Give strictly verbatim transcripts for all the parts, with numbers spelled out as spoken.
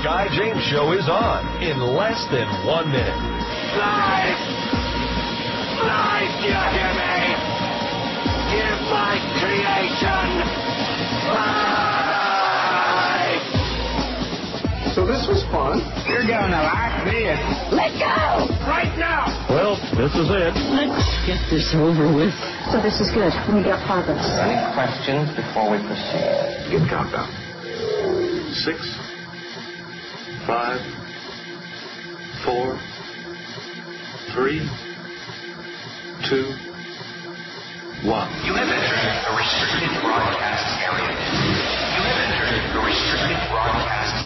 Guy James Show is on in less than one minute. Life! Life, do you hear me? Give my creation life! So this was fun. You're gonna like this. Let go! Right now! Well, this is it. Let's get this over with. So this is good. We got progress. Any questions before we proceed? Give countdown. Six, five, four, three, two, one. You have entered a restricted broadcast area. You have entered a restricted broadcast.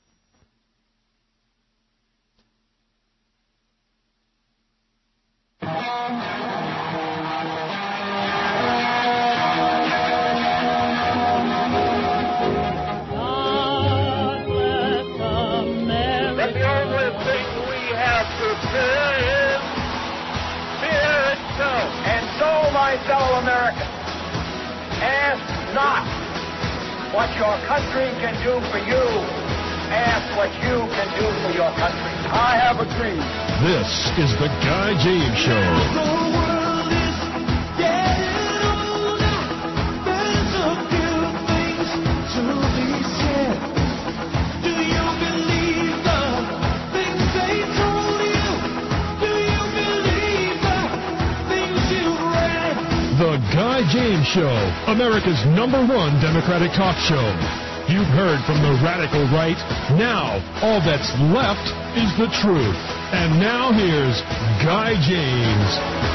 Fellow Americans, ask not what your country can do for you. Ask what you can do for your country. I have a dream. This is the Guy James Show. The world is getting older. There's a few things to be said. Do you believe the things they told you? Do you believe the things you read? The Guy James Show, America's number one Democratic talk show. You've heard from the radical right. Now, all that's left is the truth. And now here's Guy James.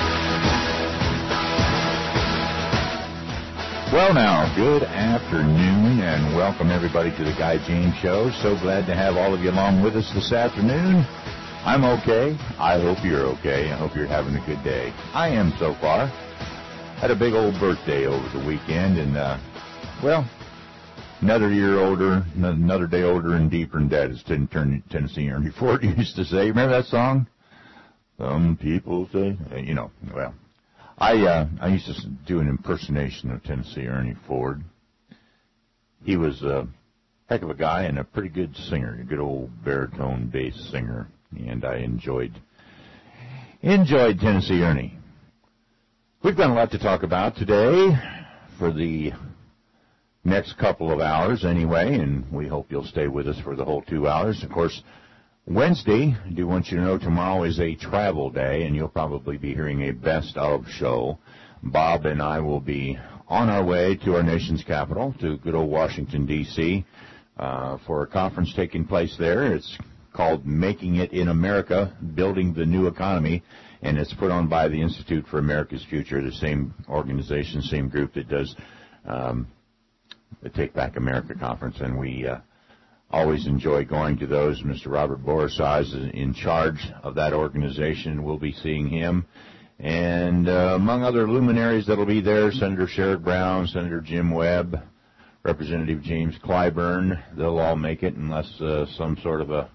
Well now, good afternoon and welcome everybody to the Guy James Show. So glad to have all of you along with us this afternoon. I'm okay. I hope you're okay. I hope you're having a good day. I am so far. Had a big old birthday over the weekend, and, uh, well, another year older, another day older and deeper in debt, as Tennessee Ernie Ford used to say. Remember that song? Some people say, you know, well, I uh, I used to do an impersonation of Tennessee Ernie Ford. He was a heck of a guy and a pretty good singer, a good old baritone bass singer, and I enjoyed enjoyed Tennessee Ernie. We've got a lot to talk about today for the next couple of hours anyway, and we hope you'll stay with us for the whole two hours. Of course, Wednesday, I do want you to know tomorrow is a travel day, and you'll probably be hearing a best of show. Bob and I will be on our way to our nation's capital, to good old Washington, D C, uh, for a conference taking place there. It's called Making It in America, Building the New Economy. And it's put on by the Institute for America's Future, the same organization, same group that does um, the Take Back America conference. And we uh, always enjoy going to those. Mister Robert Borisov is in charge of that organization. We'll be seeing him. And uh, among other luminaries that will be there, Senator Sherrod Brown, Senator Jim Webb, Representative James Clyburn. They'll all make it unless uh, some sort of a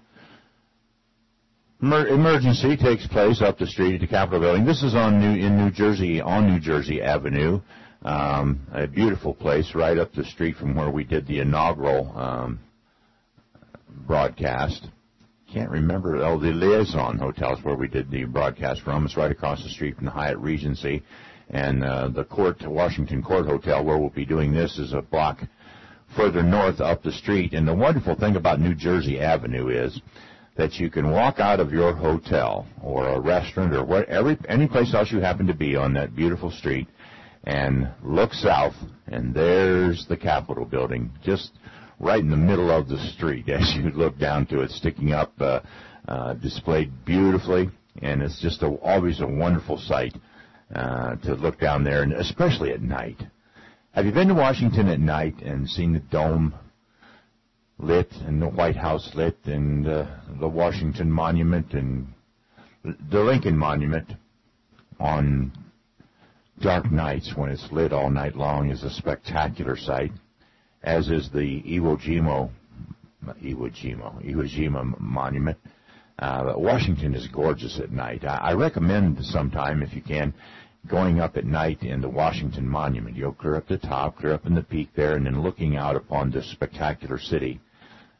emergency takes place up the street at the Capitol building. This is on New in New Jersey, on New Jersey Avenue, um, a beautiful place right up the street from where we did the inaugural um, broadcast. Can't remember, oh, the Liaison Hotel is where we did the broadcast from. It's right across the street from the Hyatt Regency. And uh, the Court, Washington Court Hotel, where we'll be doing this, is a block further north up the street. And the wonderful thing about New Jersey Avenue is that you can walk out of your hotel or a restaurant or whatever, any place else you happen to be on that beautiful street and look south, and there's the Capitol building just right in the middle of the street as you look down to it, sticking up, uh, uh, displayed beautifully, and it's just a, always a wonderful sight uh, to look down there, and especially at night. Have you been to Washington at night and seen the dome lit and the White House lit and uh, the Washington Monument and the Lincoln Monument on dark nights when it's lit all night long is a spectacular sight, as is the Iwo Jima, Iwo Jima, Iwo Jima Monument. Uh, Washington is gorgeous at night. I, I recommend sometime, if you can, going up at night in the Washington Monument. You'll clear up the top, clear up in the peak there, and then looking out upon this spectacular city.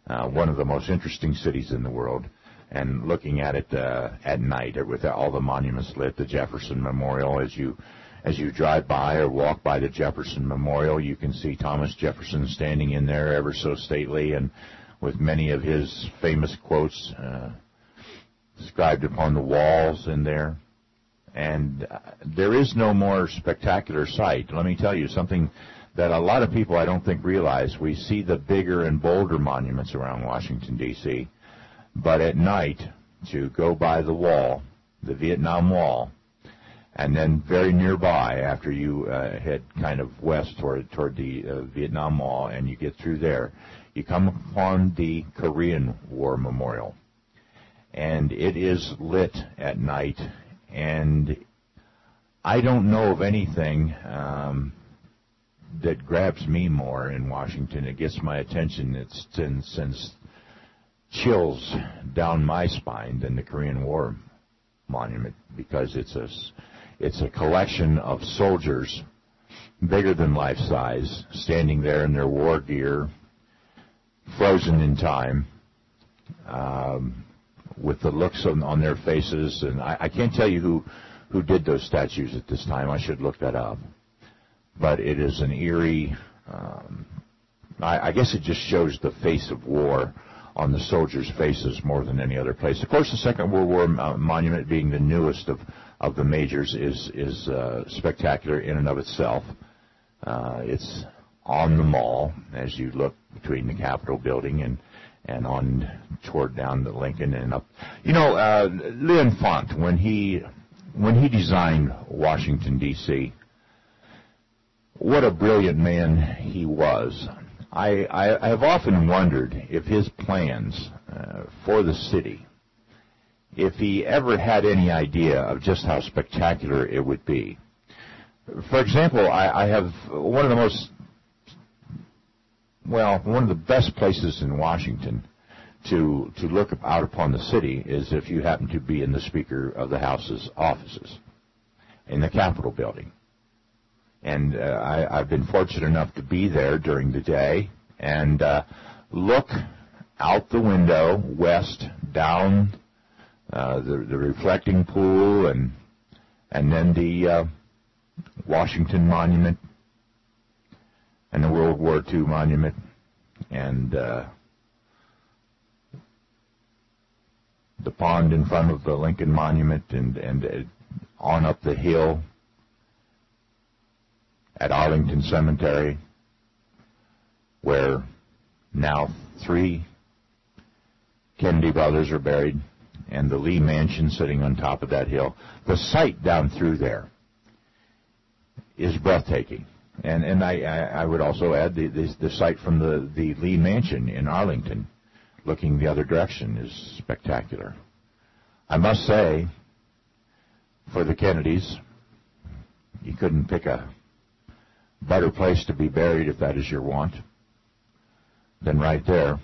uh, one of the most interesting cities in the world. And looking at it uh, at night with all the monuments lit, the Jefferson Memorial, as you as you drive by or walk by the Jefferson Memorial, you can see Thomas Jefferson standing in there ever so stately and with many of his famous quotes uh, inscribed upon the walls in there. And uh, there is no more spectacular sight. Let me tell you something that a lot of people I don't think realize. We see the bigger and bolder monuments around Washington, D C, but at night, to go by the wall, the Vietnam Wall, and then very nearby, after you uh, head kind of west toward toward the uh, Vietnam Wall, and you get through there, you come upon the Korean War Memorial, and it is lit at night. And I don't know of anything um, that grabs me more in Washington. It gets my attention. It sends, sends chills down my spine than the Korean War Monument, because it's a it's a collection of soldiers bigger than life size, standing there in their war gear, frozen in time, um, with the looks on, on their faces. And I, I can't tell you who, who did those statues at this time. I should look that up. But it is an eerie, um, I, I guess it just shows the face of war on the soldiers' faces more than any other place. Of course, the Second World War uh, Monument, being the newest of, of the majors, is, is uh, spectacular in and of itself. Uh, it's on the mall as you look between the Capitol building and and on toward down to Lincoln and up. You know, uh, L'Enfant, when he when he designed Washington, D C, what a brilliant man he was. I, I, I have often wondered if his plans uh, for the city, if he ever had any idea of just how spectacular it would be. For example, I, I have one of the most Well, one of the best places in Washington to to look out upon the city is if you happen to be in the Speaker of the House's offices in the Capitol building. And uh, I, I've been fortunate enough to be there during the day and uh, look out the window west down uh, the, the reflecting pool and and then the uh, Washington Monument and the World War Two Monument, and uh, the pond in front of the Lincoln Monument, and, and uh, on up the hill at Arlington Cemetery, where now three Kennedy brothers are buried, and the Lee Mansion sitting on top of that hill. The sight down through there is breathtaking. And and I, I would also add the, the the sight from the, the Lee Mansion in Arlington, looking the other direction, is spectacular. I must say, for the Kennedys, you couldn't pick a better place to be buried, if that is your want, than right there.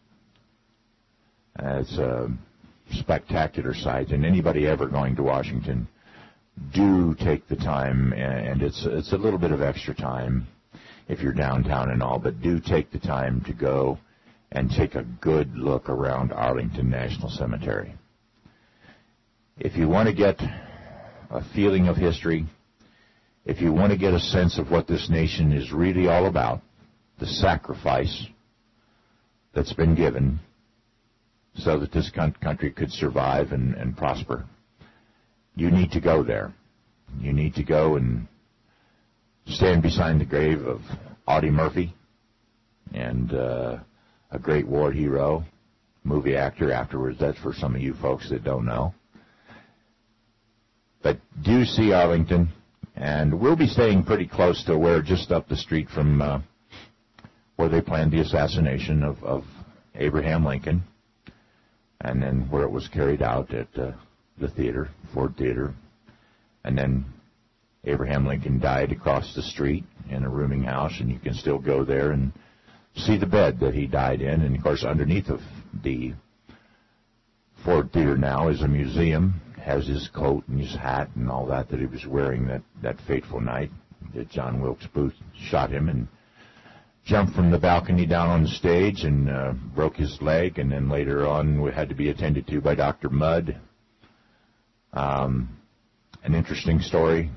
Uh, it's a spectacular sight, and anybody ever going to Washington, do take the time, and it's it's a little bit of extra time if you're downtown and all, but do take the time to go and take a good look around Arlington National Cemetery. If you want to get a feeling of history, if you want to get a sense of what this nation is really all about, the sacrifice that's been given so that this country could survive and, and prosper, you need to go there. You need to go and stand beside the grave of Audie Murphy, and uh, a great war hero, movie actor afterwards. That's for some of you folks that don't know. But do see Arlington, and we'll be staying pretty close to where, just up the street from uh, where they planned the assassination of, of Abraham Lincoln, and then where it was carried out at uh, the theater, Ford Theater. And then Abraham Lincoln died across the street in a rooming house, and you can still go there and see the bed that he died in. And, of course, underneath of the Ford Theater now is a museum, has his coat and his hat and all that that he was wearing that, that fateful night that John Wilkes Booth shot him and jumped from the balcony down on the stage and uh, broke his leg, and then later on we had to be attended to by Doctor Mudd. Um, an interesting story.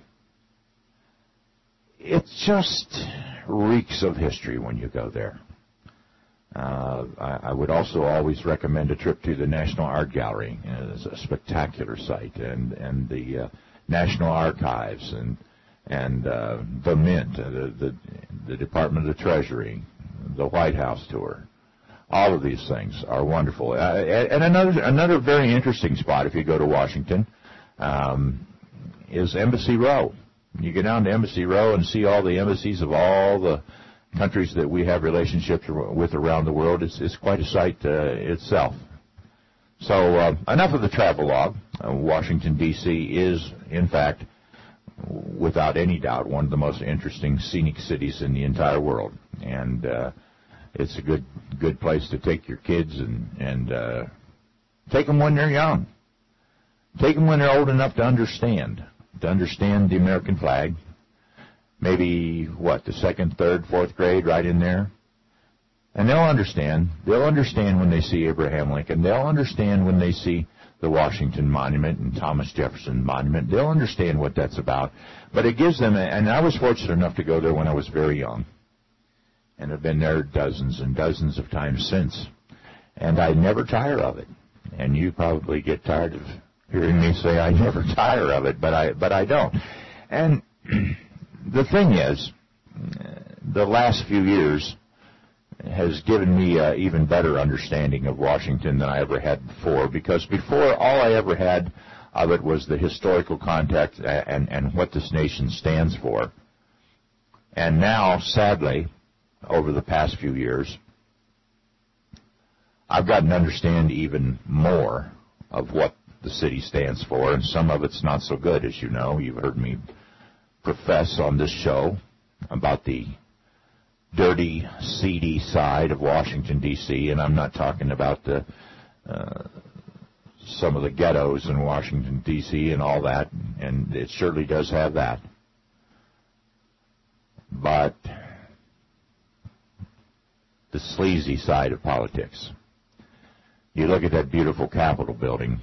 It just reeks of history when you go there. Uh, I, I would also always recommend a trip to the National Art Gallery. It's a spectacular site, and and the uh, National Archives, and and uh, the Mint, uh, the, the the Department of the Treasury, the White House tour. All of these things are wonderful. Uh, and another another very interesting spot, if you go to Washington, um, is Embassy Row. You go down to Embassy Row and see all the embassies of all the countries that we have relationships with around the world. It's, it's quite a sight uh, itself. So uh, enough of the travelogue. Uh, Washington, D C is, in fact, without any doubt, one of the most interesting scenic cities in the entire world. And uh, it's a good good place to take your kids and, and uh, take them when they're young. Take them when they're old enough to understand, to understand the American flag. Maybe, what, the second, third, fourth grade, right in there. And they'll understand. They'll understand when they see Abraham Lincoln. They'll understand when they see the Washington Monument and Thomas Jefferson Monument. They'll understand what that's about. But it gives them, a, and I was fortunate enough to go there when I was very young. And I've been there dozens and dozens of times since. And I never tire of it. And you probably get tired of hearing me say I never tire of it, but I, but I don't. And the thing is, the last few years has given me an even better understanding of Washington than I ever had before, because before all I ever had of it was the historical context and, and what this nation stands for. And now, sadly, over the past few years, I've gotten to understand even more of what the city stands for, and some of it's not so good, as you know. You've heard me profess on this show about the dirty, seedy side of Washington, D C, and I'm not talking about the uh, some of the ghettos in Washington, D C and all that, and it surely does have that. But the sleazy side of politics. You look at that beautiful Capitol building,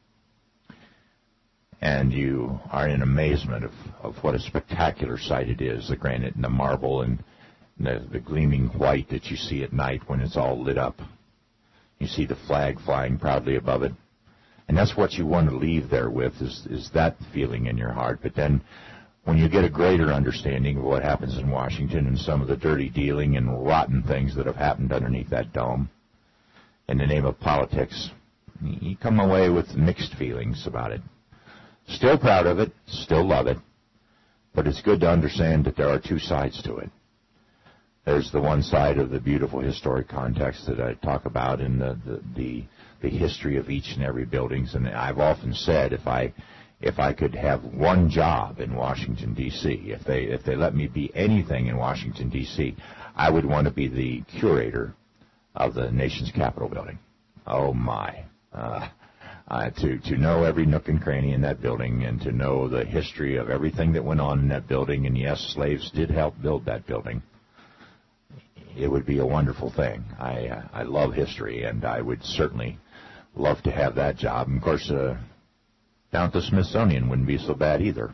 and you are in amazement of, of what a spectacular sight it is, the granite and the marble and the, the gleaming white that you see at night when it's all lit up. You see the flag flying proudly above it. And that's what you want to leave there with, is, is that feeling in your heart. But then when you get a greater understanding of what happens in Washington and some of the dirty dealing and rotten things that have happened underneath that dome in the name of politics, you come away with mixed feelings about it. Still proud of it, still love it, but it's good to understand that there are two sides to it. There's the one side of the beautiful historic context that I talk about in the, the, the, the history of each and every building. And I've often said if I if I could have one job in Washington, D C, if they if they let me be anything in Washington, D C, I would want to be the curator of the nation's Capitol building. Oh, my. Uh, uh, to, to know every nook and cranny in that building and to know the history of everything that went on in that building. And, yes, slaves did help build that building. It would be a wonderful thing. I uh, I love history, and I would certainly love to have that job. And, of course, uh, down at the Smithsonian wouldn't be so bad either.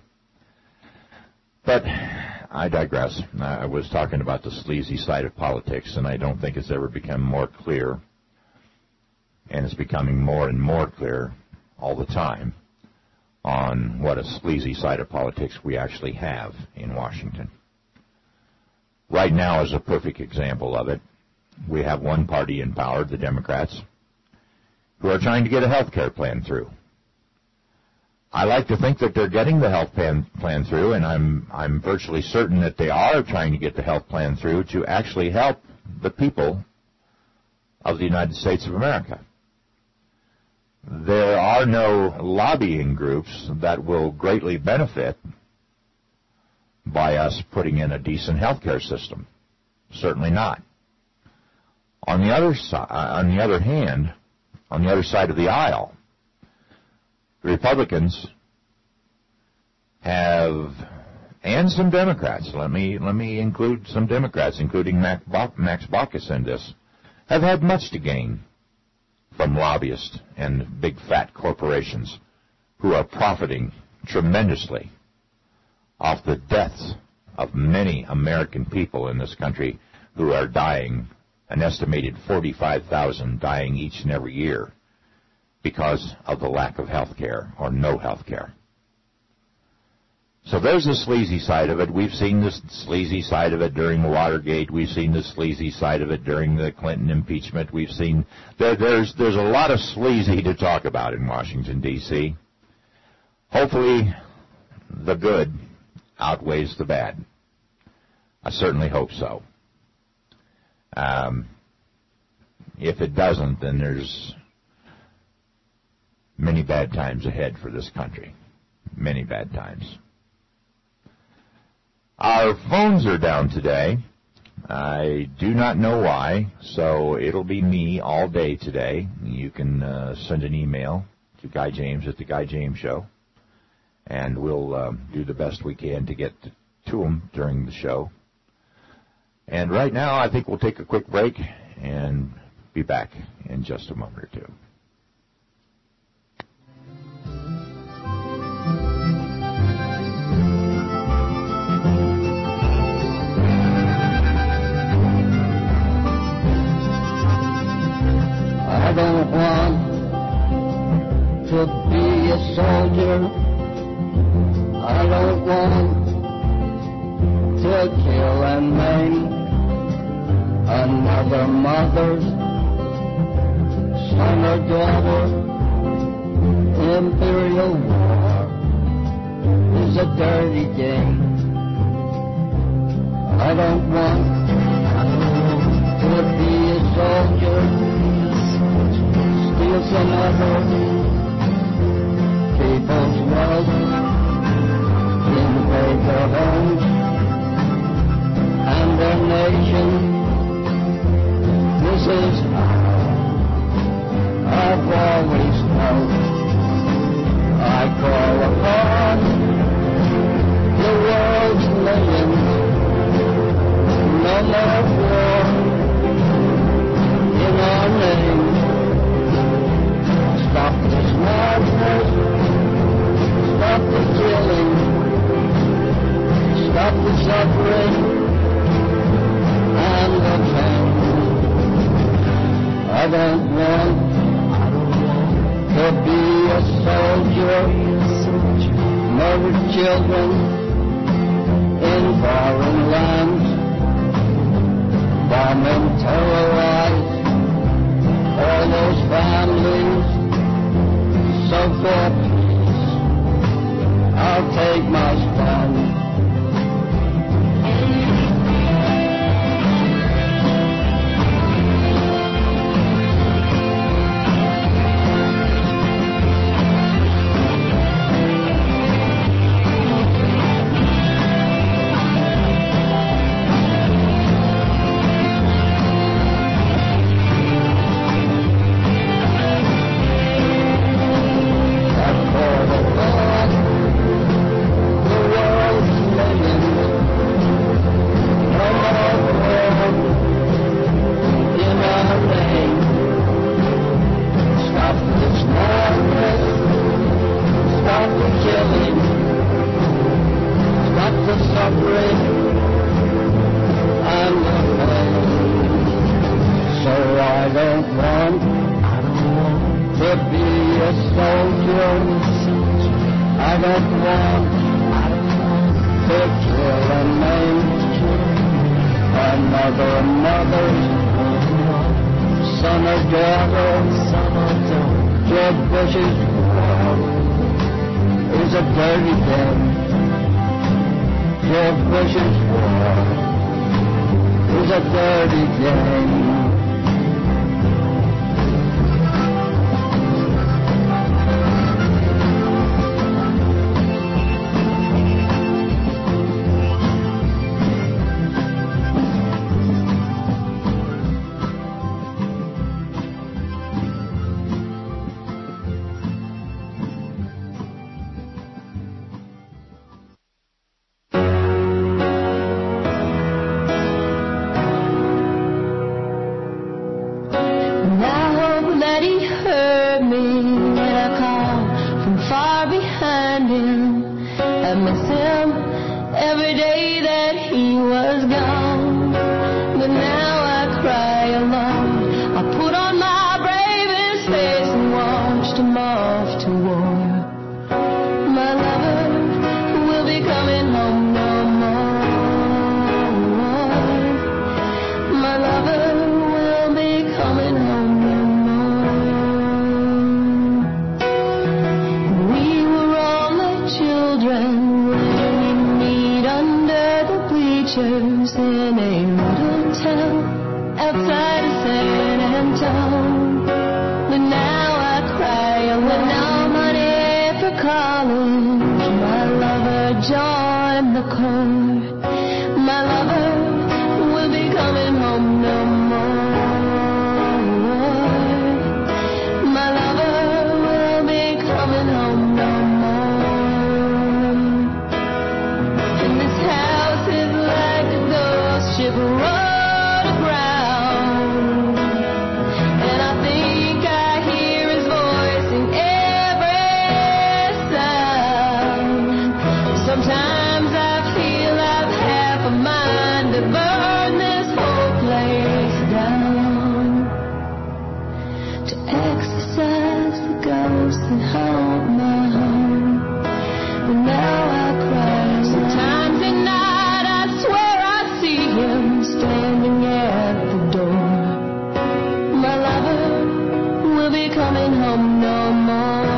But I digress. I was talking about the sleazy side of politics, and I don't think it's ever become more clear, and it's becoming more and more clear all the time on what a sleazy side of politics we actually have in Washington. Right now is a perfect example of it. We have one party in power, the Democrats, who are trying to get a health care plan through. I like to think that they're getting the health plan, plan through, and I'm I'm virtually certain that they are trying to get the health plan through to actually help the people of the United States of America. There are no lobbying groups that will greatly benefit by us putting in a decent health care system. Certainly not. On the other si- on the other hand, on the other side of the aisle, the Republicans have and some Democrats, let me let me include some Democrats, including Max Baucus in this, have had much to gain from lobbyists and big fat corporations who are profiting tremendously off the deaths of many American people in this country who are dying, an estimated forty-five thousand dying each and every year because of the lack of health care or no health care. So there's the sleazy side of it. We've seen the sleazy side of it during Watergate. We've seen the sleazy side of it during the Clinton impeachment. We've seen there, there's there's a lot of sleazy to talk about in Washington, D C Hopefully the good outweighs the bad. I certainly hope so. Um, if it doesn't, then there's many bad times ahead for this country. Many bad times. Our phones are down today. I do not know why, so it'll be me all day today. You can uh, send an email to Guy James at the Guy James Show, and we'll uh, do the best we can to get to, to them during the show. And right now, I think we'll take a quick break and be back in just a moment or two. I don't want to be a soldier. I don't want to kill and maim another mother's son or daughter. Imperial war is a dirty game. I don't want to be a soldier, steal some other people's wealth, invade their homes and their nation. This is how I've always felt. I call upon the world's millions. No more war in our name. Stop this madness. Stop the killing. Stop the suffering and the pain. I don't want to be a soldier, murder children in foreign lands, bomb and terrorize all those families. So for peace, I'll take my stand. miss him every day that he was gone. But now I cry alone. I put on my bravest face and watched him off to war. My lover will be coming home no more. My lover will be coming home no more. We were all the children when we meet under the bleachers in a little town outside of San Antonio. But now I cry with no money for college. My lover joined the corps. My lover will be coming home no more. My lover will be coming home no more. And this house is like a ghost ship rode aground. And I think I hear his voice in every sound. Sometimes I feel I've half a mind to burn this whole place down, to exorcise the ghosts that haunt my home. But now I cry. Sometimes at night I swear I see him standing at the door. My lover will be coming home no more.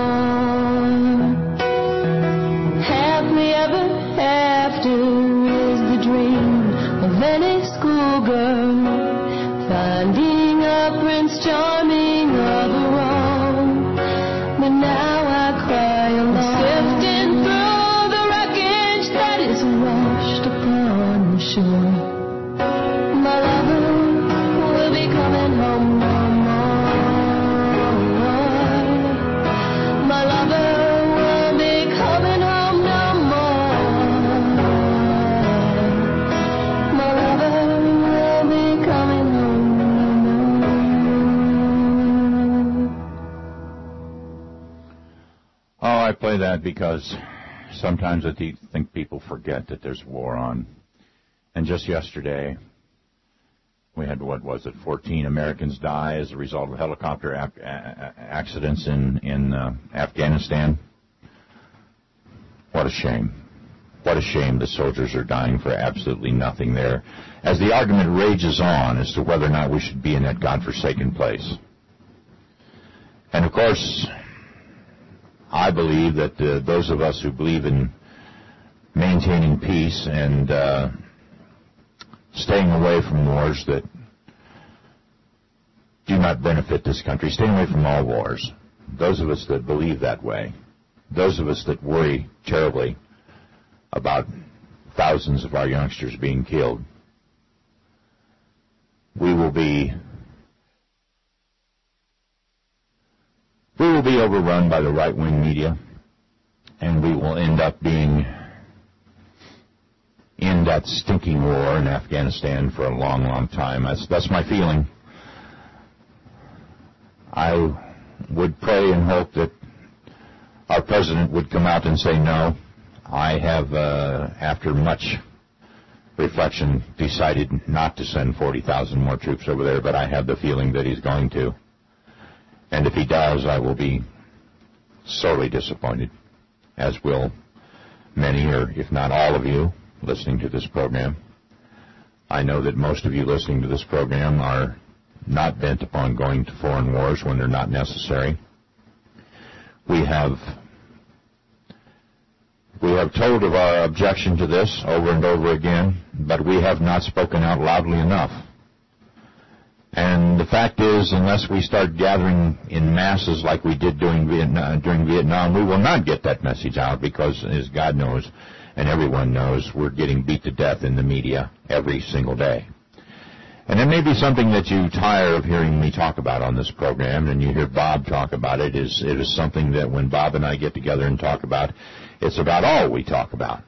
Happily ever after is the dream of any schoolgirl, finding a Prince Charming of her own. But now I cry alone, sifting through the wreckage that is washed upon the shore. My lover will be coming home no more. My lover will be coming home no more. My lover will be coming home no more. Oh, I play that because sometimes I thi- think people forget that there's war on. And just yesterday, we had, what was it, fourteen Americans die as a result of helicopter ap- a- accidents in, in uh, Afghanistan. What a shame. What a shame the soldiers are dying for absolutely nothing there, as the argument rages on as to whether or not we should be in that godforsaken place. And of course, I believe that uh, those of us who believe in maintaining peace and uh, staying away from wars that do not benefit this country, staying away from all wars, those of us that believe that way, those of us that worry terribly about thousands of our youngsters being killed, we will be we will be overrun by the right-wing media, and we will end up being in that stinking war in Afghanistan for a long, long time. That's, that's my feeling. I would pray and hope that our president would come out and say no. I have, uh, after much reflection, decided not to send forty thousand more troops over there, but I have the feeling that he's going to. And if he does, I will be sorely disappointed, as will many, or if not all of you, listening to this program. I know that most of you listening to this program are not bent upon going to foreign wars when they're not necessary. We have we have told of our objection to this over and over again, but we have not spoken out loudly enough. And the fact is, unless we start gathering in masses like we did during Vietnam, during Vietnam, we will not get that message out because, as God knows, and everyone knows, we're getting beat to death in the media every single day. And it may be something that you tire of hearing me talk about on this program, and you hear Bob talk about it. Is it is something that when Bob and I get together and talk about, it's about all we talk about.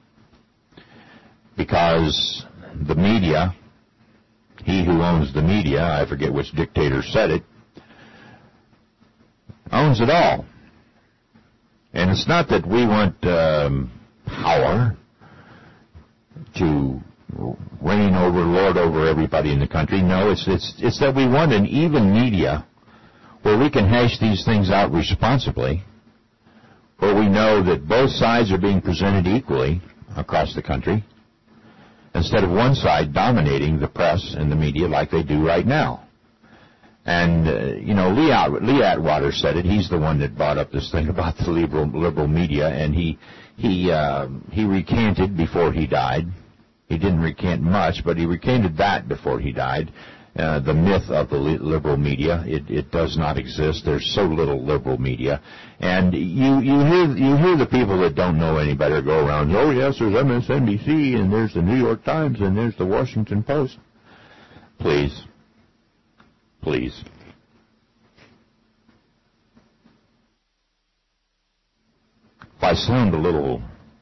Because the media, he who owns the media, I forget which dictator said it, owns it all. And it's not that we want um, power to reign over, lord over everybody in the country. No, it's it's it's that we want an even media where we can hash these things out responsibly, where we know that both sides are being presented equally across the country, instead of one side dominating the press and the media like they do right now. And, uh, you know, Lee, At- Lee Atwater said it. He's the one that brought up this thing about the liberal, liberal media, and he he uh, he recanted before he died. He didn't recant much, but he recanted that before he died. Uh, the myth of the liberal media, it, it does not exist. There's so little liberal media. And you, you hear you hear the people that don't know any better go around, oh, yes, there's M S N B C, and there's the New York Times, and there's the Washington Post. Please. Please. If I sound a little,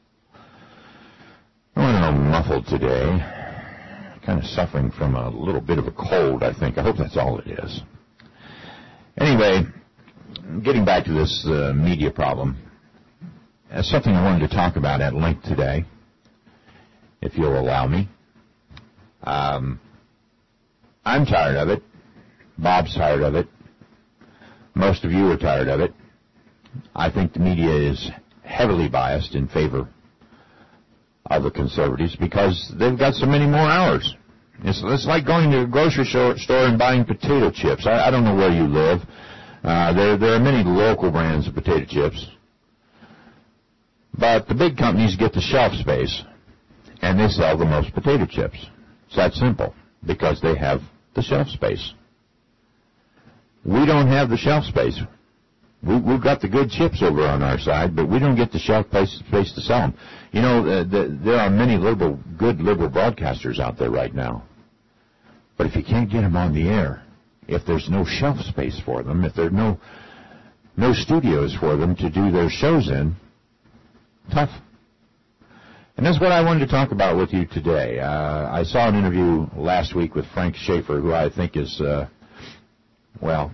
I don't know, muffled today, kind of suffering from a little bit of a cold, I think. I hope that's all it is. Anyway, getting back to this uh, media problem, that's something I wanted to talk about at length today, if you'll allow me. Um, I'm tired of it. Bob's tired of it. Most of you are tired of it. I think the media is heavily biased in favor of the conservatives because they've got so many more hours. It's, it's like going to a grocery store and buying potato chips. I, I don't know where you live. Uh, there, there are many local brands of potato chips. But the big companies get the shelf space, and they sell the most potato chips. It's that simple, because they have the shelf space. We don't have the shelf space. We, we've got the good chips over on our side, but we don't get the shelf space to sell them. You know, the, the, there are many liberal, good liberal broadcasters out there right now. But if you can't get them on the air, if there's no shelf space for them, if there's no no studios for them to do their shows in, tough. And that's what I wanted to talk about with you today. Uh, I saw an interview last week with Frank Schaeffer, who I think is, uh, well,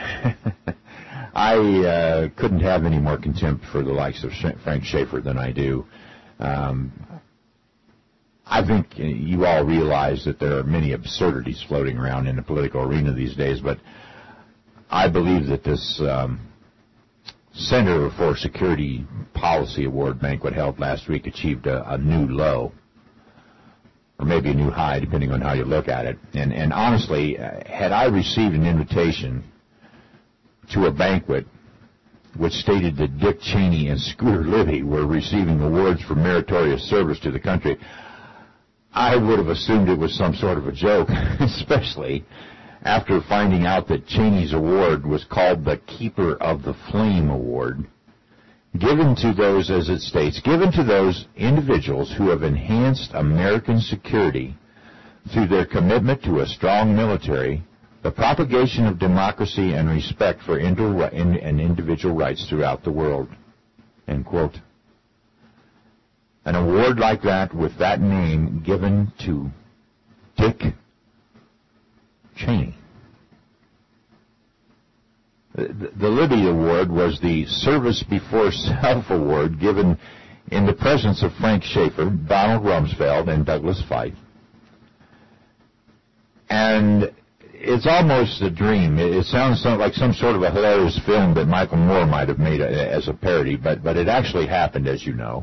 I uh, couldn't have any more contempt for the likes of Frank Schaeffer than I do. Um, I think you all realize that there are many absurdities floating around in the political arena these days, but I believe that this um, Center for Security Policy Award banquet held last week achieved a, a new low, or maybe a new high, depending on how you look at it. And, and honestly, uh, had I received an invitation to a banquet which stated that Dick Cheney and Scooter Libby were receiving awards for meritorious service to the country, I would have assumed it was some sort of a joke, especially after finding out that Cheney's award was called the Keeper of the Flame Award, given to those, as it states, given to those individuals who have enhanced American security through their commitment to a strong military, the propagation of democracy and respect for inter- and individual rights throughout the world. End quote. An award like that with that name given to Dick Cheney. The, the Libby Award was the Service Before Self Award given in the presence of Frank Schaeffer, Donald Rumsfeld, and Douglas Feith. And it's almost a dream. It, it sounds like some sort of a hilarious film that Michael Moore might have made a, as a parody, but, but it actually happened, as you know.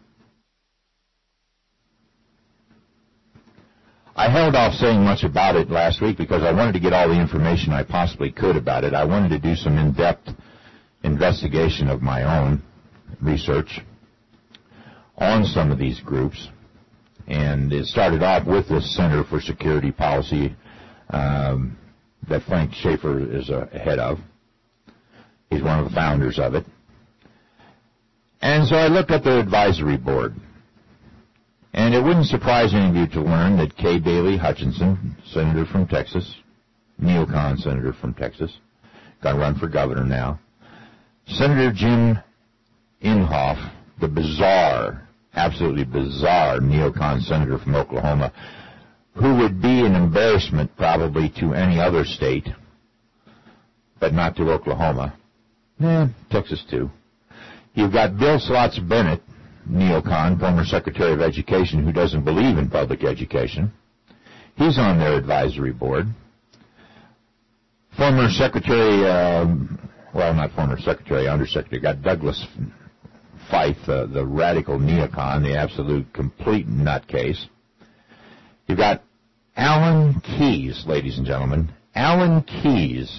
I held off saying much about it last week because I wanted to get all the information I possibly could about it. I wanted to do some in-depth investigation of my own research on some of these groups. And it started off with this Center for Security Policy um, that Frank Schaeffer is a head of. He's one of the founders of it. And so I looked at their advisory board. And it wouldn't surprise any of you to learn that Kay Bailey Hutchinson, senator from Texas, neocon senator from Texas, got to run for governor now. Senator Jim Inhofe, the bizarre, absolutely bizarre neocon senator from Oklahoma, who would be an embarrassment probably to any other state, but not to Oklahoma. Eh, Texas too. You've got Bill Slots Bennett, neocon, former Secretary of Education, who doesn't believe in public education. He's on their advisory board. Former Secretary, um, well, not former Secretary, Undersecretary, got Douglas Feith, uh, the radical neocon, the absolute complete nutcase. You've got Alan Keyes, ladies and gentlemen. Alan Keyes,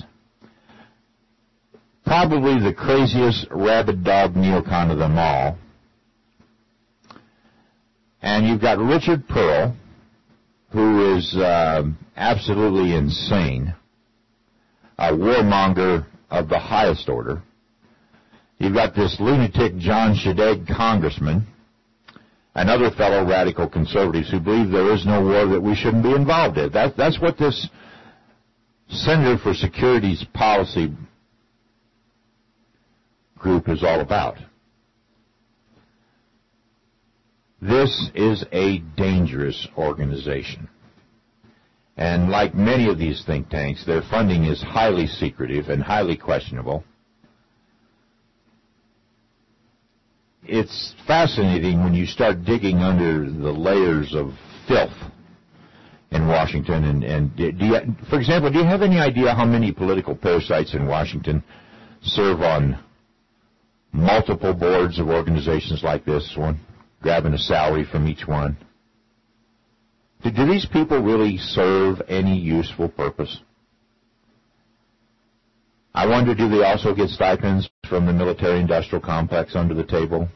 probably the craziest rabid dog neocon of them all. And you've got Richard Pearl, who is uh, absolutely insane, a warmonger of the highest order. You've got this lunatic John Shadegg congressman and other fellow radical conservatives who believe there is no war that we shouldn't be involved in. That, that's what this Center for Security's Policy group is all about. This is a dangerous organization. And like many of these think tanks, their funding is highly secretive and highly questionable. It's fascinating when you start digging under the layers of filth in Washington. And, and do you, for example, do you have any idea how many political parasites in Washington serve on multiple boards of organizations like this one, grabbing a salary from each one? Do, do these people really serve any useful purpose? I wonder, do they also get stipends from the military-industrial complex under the table?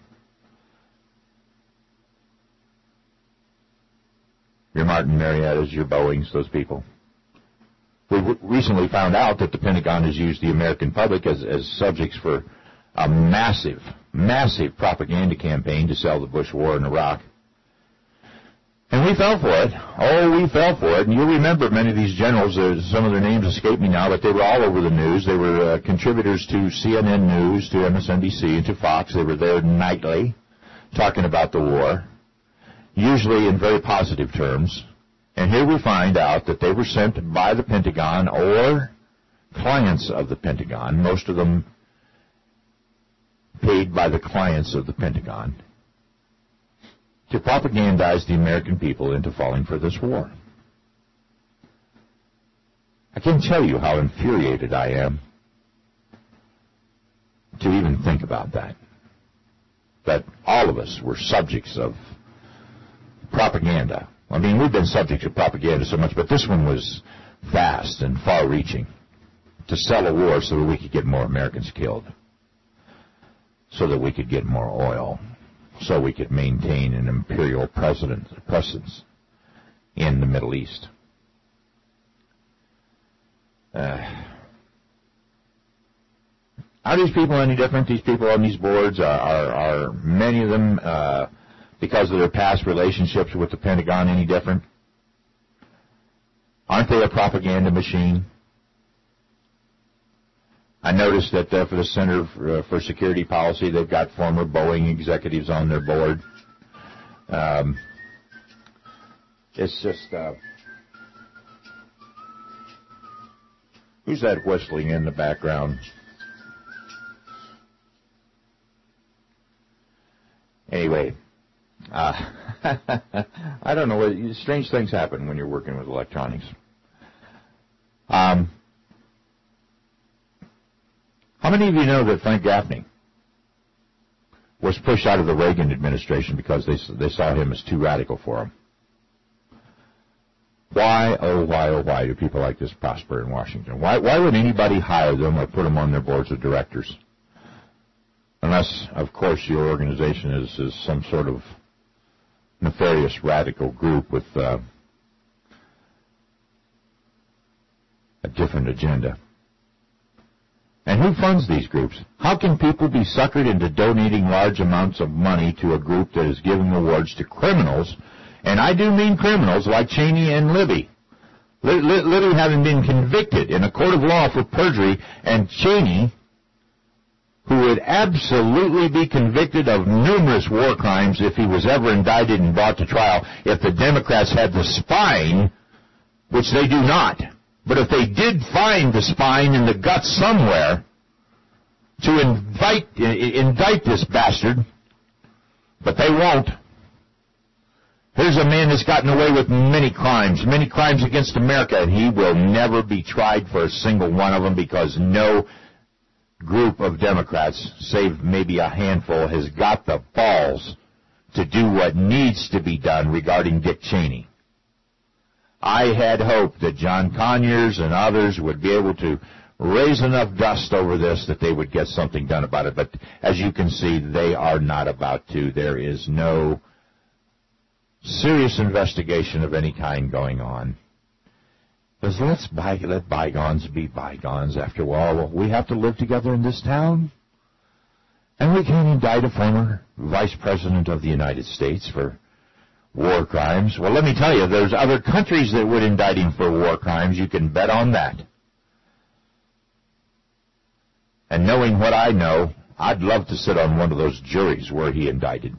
Your Martin Marietta's, your Boeings, those people. We w- recently found out that the Pentagon has used the American public as, as subjects for a massive, massive propaganda campaign to sell the Bush war in Iraq. And we fell for it. Oh, we fell for it. And you'll remember many of these generals, uh, some of their names escape me now, but they were all over the news. They were uh, contributors to C N N News, to M S N B C, and to Fox. They were there nightly talking about the war, usually in very positive terms. And here we find out that they were sent by the Pentagon or clients of the Pentagon, most of them paid by the clients of the Pentagon, to propagandize the American people into falling for this war. I can't tell you how infuriated I am to even think about that. That all of us were subjects of propaganda. I mean, we've been subjects of propaganda so much, but this one was vast and far-reaching, to sell a war so that we could get more Americans killed, so that we could get more oil, so we could maintain an imperial presence in the Middle East. Uh, are these people any different? These people on these boards, are, are, are many of them, uh, because of their past relationships with the Pentagon, any different? Aren't they a propaganda machine? I noticed that uh, for the Center for, uh, for Security Policy, they've got former Boeing executives on their board. Um, it's just, uh, who's that whistling in the background? Anyway, uh, I don't know. What, strange things happen when you're working with electronics. Um, How many of you know that Frank Gaffney was pushed out of the Reagan administration because they they saw him as too radical for them? Why, oh, why, oh, why do people like this prosper in Washington? Why, why would anybody hire them or put them on their boards of directors? Unless, of course, your organization is, is some sort of nefarious radical group with uh, a different agenda. And who funds these groups? How can people be suckered into donating large amounts of money to a group that is giving awards to criminals? And I do mean criminals like Cheney and Libby. Li- Li- Libby having been convicted in a court of law for perjury, and Cheney, who would absolutely be convicted of numerous war crimes if he was ever indicted and brought to trial, if the Democrats had the spine, which they do not. But if they did find the spine in the guts somewhere to invite, indict this bastard, But they won't. Here's a man that's gotten away with many crimes, many crimes against America, and he will never be tried for a single one of them because no group of Democrats, save maybe a handful, has got the balls to do what needs to be done regarding Dick Cheney. I had hoped that John Conyers and others would be able to raise enough dust over this that they would get something done about it. But as you can see, they are not about to. There is no serious investigation of any kind going on. Because let's by, let bygones be bygones. After all, we have to live together in this town. And we can't indict a former vice president of the United States for war crimes. Well, let me tell you, there's other countries that would indict him for war crimes. You can bet on that. And knowing what I know, I'd love to sit on one of those juries where he indicted.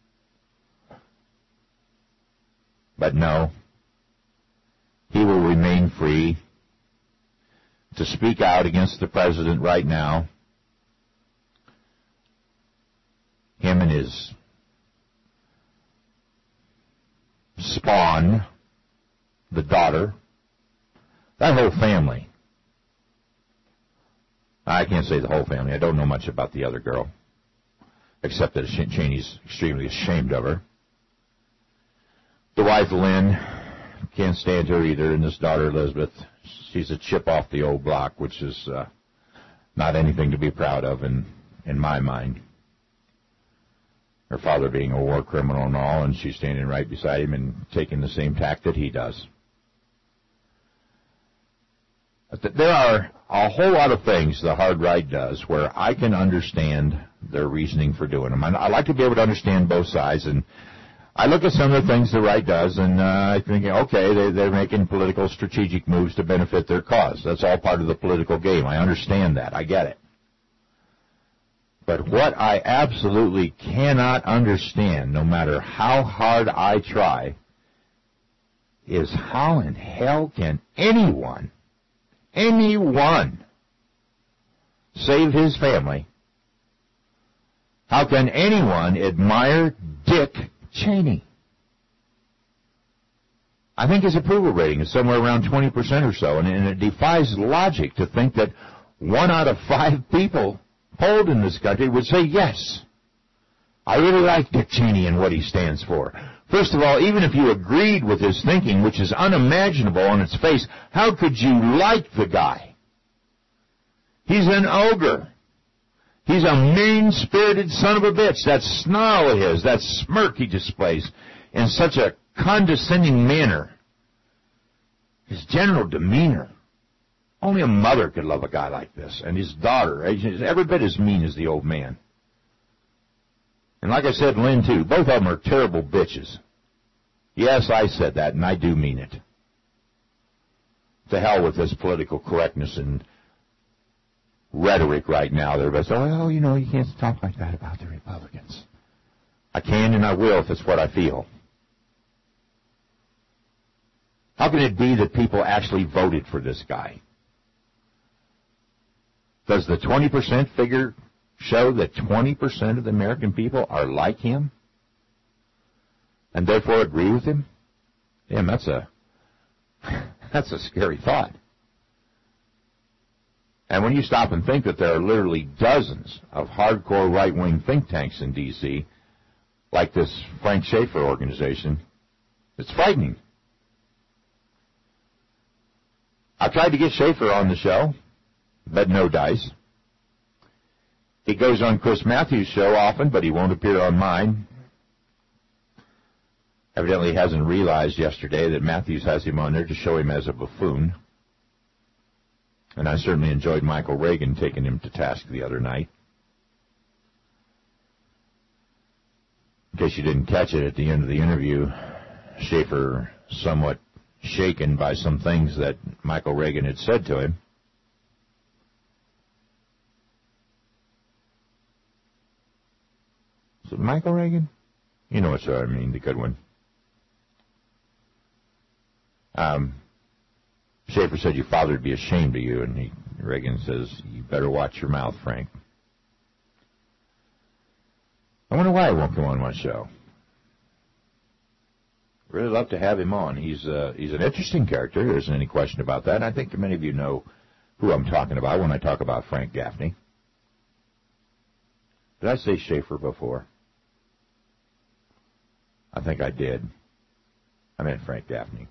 But no, he will remain free to speak out against the president right now. Him and his spawn, the daughter, that whole family. I can't say the whole family. I don't know much about the other girl, except that Cheney's extremely ashamed of her. The wife, Lynn, can't stand her either, and this daughter, Elizabeth, she's a chip off the old block, which is uh, not anything to be proud of in, in my mind. Her father being a war criminal and all, and she's standing right beside him and taking the same tack that he does. There are a whole lot of things the hard right does where I can understand their reasoning for doing them. I like to be able to understand both sides, and I look at some of the things the right does, and uh, I think, okay, they, they're making political strategic moves to benefit their cause. That's all part of the political game. I understand that. I get it. But what I absolutely cannot understand, no matter how hard I try, is how in hell can anyone, anyone, save his family? How can anyone admire Dick Cheney? I think his approval rating is somewhere around twenty percent or so, and, and it defies logic to think that one out of five people polled in this country would say, yes, I really like Dick Cheney and what he stands for. First of all, even if you agreed with his thinking, which is unimaginable on its face, how could you like the guy? He's an ogre. He's a mean-spirited son of a bitch. That snarl of his, that smirk he displays in such a condescending manner, his general demeanor. Only a mother could love a guy like this. And his daughter, every bit as mean as the old man. And like I said, Lynn, too, both of them are terrible bitches. Yes, I said that, and I do mean it. To hell with this political correctness and rhetoric right now. They're saying, oh, you know, you can't talk like that about the Republicans. I can and I will if it's what I feel. How can it be that people actually voted for this guy? Does the twenty percent figure show that twenty percent of the American people are like him and therefore agree with him? Damn, that's a that's a scary thought. And when you stop and think that there are literally dozens of hardcore right-wing think tanks in D C, like this Frank Schaeffer organization, it's frightening. I tried to get Schaeffer on the show, but no dice. He goes on Chris Matthews' show often, but he won't appear on mine. Evidently he hasn't realized yesterday that Matthews has him on there to show him as a buffoon. And I certainly enjoyed Michael Reagan taking him to task the other night. In case you didn't catch it, at the end of the interview, Schaeffer, somewhat shaken by some things that Michael Reagan had said to him, is it Michael Reagan? You know what I mean, the good one. Um, Schaeffer said your father would be ashamed of you, and he, Reagan says, you better watch your mouth, Frank. I wonder why he won't come on my show. Really love to have him on. He's uh, he's an interesting character. There isn't any question about that. And I think many of you know who I'm talking about when I talk about Frank Gaffney. Did I say Schaefer before? I think I did. I meant Frank Gaffney.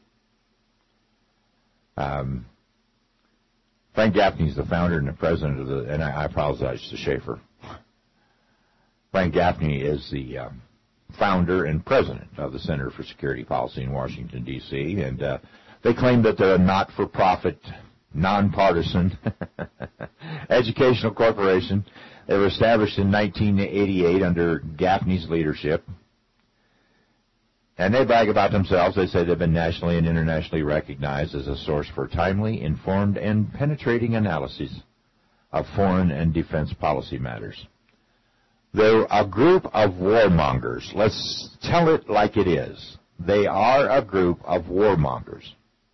Um, Frank Gaffney is the founder and the president of the, and I, I apologize to Schaefer. Frank Gaffney is the uh, founder and president of the Center for Security Policy in Washington, D C, and uh, they claim that they're a not-for-profit, nonpartisan educational corporation. They were established in nineteen eighty-eight under Gaffney's leadership. And they brag about themselves. They say they've been nationally and internationally recognized as a source for timely, informed, and penetrating analyses of foreign and defense policy matters. They're a group of warmongers. Let's tell it like it is. They are a group of warmongers.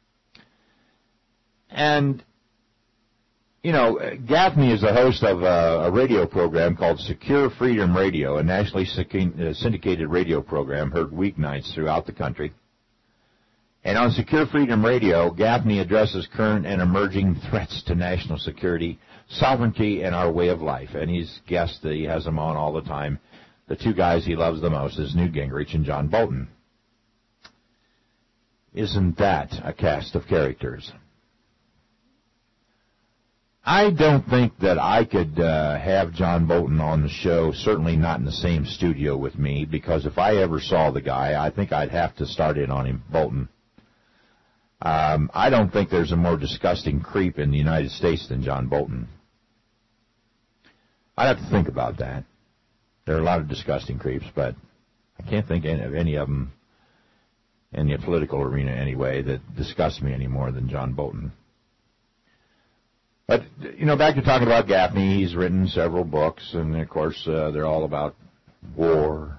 And, you know, Gaffney is the host of a, a radio program called Secure Freedom Radio, a nationally syndicated radio program heard weeknights throughout the country. And on Secure Freedom Radio, Gaffney addresses current and emerging threats to national security, sovereignty, and our way of life. And he's guests that he has them on all the time. The two guys he loves the most is Newt Gingrich and John Bolton. Isn't that a cast of characters? I don't think that I could uh, have John Bolton on the show, certainly not in the same studio with me, because if I ever saw the guy, I think I'd have to start in on him, Bolton. Um, I don't think there's a more disgusting creep in the United States than John Bolton. I'd have to think about that. There are a lot of disgusting creeps, but I can't think of any of them in the political arena anyway that disgust me any more than John Bolton. But, you know, back to talking about Gaffney, he's written several books, and, of course, uh, they're all about war.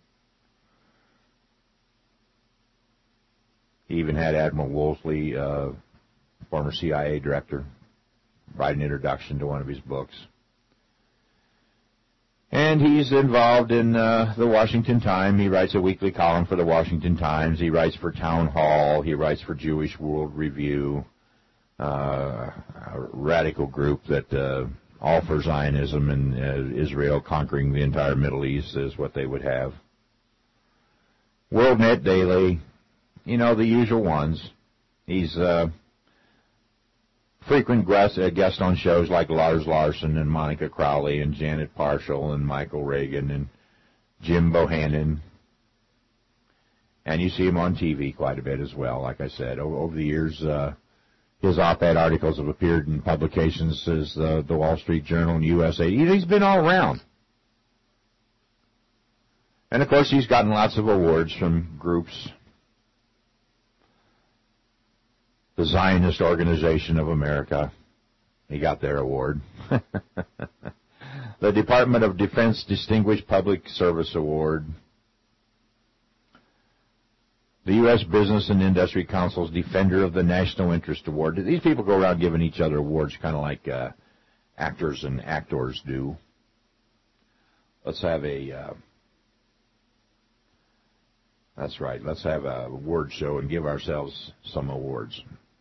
He even had Admiral Wolseley, uh, former C I A director, write an introduction to one of his books. And he's involved in uh, the Washington Times. He writes a weekly column for the Washington Times. He writes for Town Hall. He writes for Jewish World Review. Uh, a radical group that uh, all for Zionism and uh, Israel conquering the entire Middle East is what they would have. WorldNet Daily, you know, the usual ones. He's uh, frequent guest, uh, guest on shows like Lars Larson and Monica Crowley and Janet Parshall and Michael Reagan and Jim Bohannon. And you see him on T V quite a bit as well, like I said. Over, over the years, uh, his op-ed articles have appeared in publications as uh, the Wall Street Journal and U S A. He's been all around. And, of course, he's gotten lots of awards from groups. The Zionist Organization of America. He got their award. The Department of Defense Distinguished Public Service Award. The U S Business and Industry Council's Defender of the National Interest Award. These people go around giving each other awards kind of like uh, actors and actors do. Let's have a... Uh, that's right. Let's have a award show and give ourselves some awards.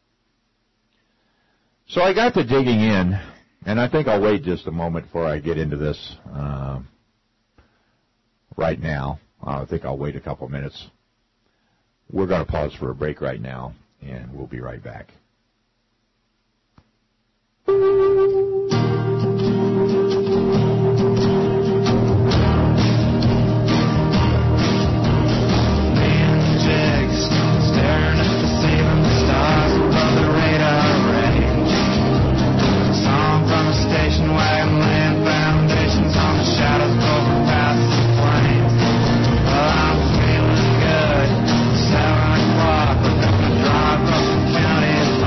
So I got to digging in, and I think I'll wait just a moment before I get into this uh, right now. I think I'll wait a couple minutes. We're going to pause for a break right now, and we'll be right back. County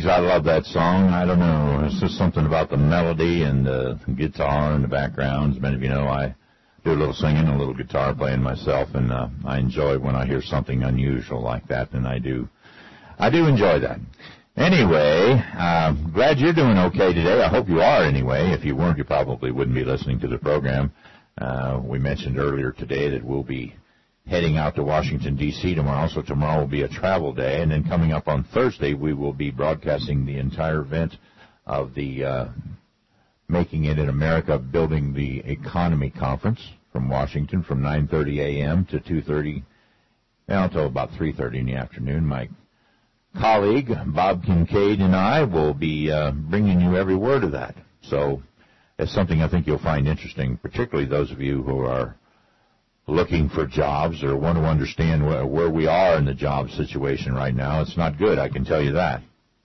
I love that song. I don't know. It's just something about the melody and the guitar in the background. As many of you know, I do a little singing, a little guitar playing myself, and uh, I enjoy it when I hear something unusual like that, and I do. I do enjoy that. Anyway, uh, glad you're doing okay today. I hope you are anyway. If you weren't, you probably wouldn't be listening to the program. Uh, we mentioned earlier today that we'll be heading out to Washington, D C tomorrow, so tomorrow will be a travel day. And then coming up on Thursday, we will be broadcasting the entire event of the uh, Making It in America, Building the Economy Conference from Washington from nine thirty a.m. to two thirty, well, until about three thirty in the afternoon. My colleague, Bob Kincaid, and I will be uh, bringing you every word of that. So it's something I think you'll find interesting, particularly those of you who are looking for jobs or want to understand where, where we are in the job situation right now. It's not good, I can tell you that.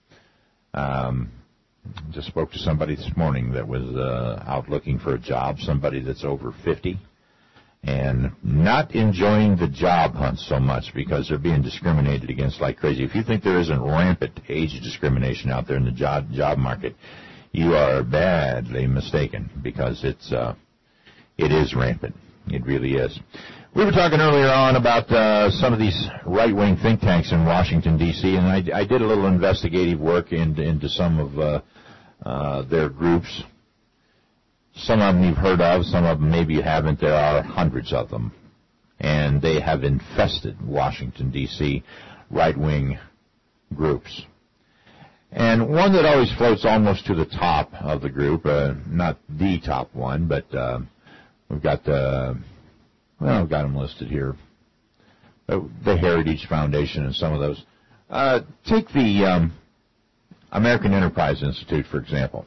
Um, just spoke to somebody this morning that was uh, out looking for a job, somebody that's over fifty, and not enjoying the job hunt so much because they're being discriminated against like crazy. If you think there isn't rampant age discrimination out there in the job job market, you are badly mistaken, because it's uh, it is rampant. It really is. We were talking earlier on about uh, some of these right-wing think tanks in Washington, D C, and I, I did a little investigative work into, into some of uh, uh, their groups. Some of them you've heard of, some of them maybe you haven't. There are hundreds of them, and they have infested Washington, D C, right-wing groups. And one that always floats almost to the top of the group, uh, not the top one, but uh, we've got, uh, well, I've got them listed here, uh, the Heritage Foundation and some of those. Uh, take the um, American Enterprise Institute, for example.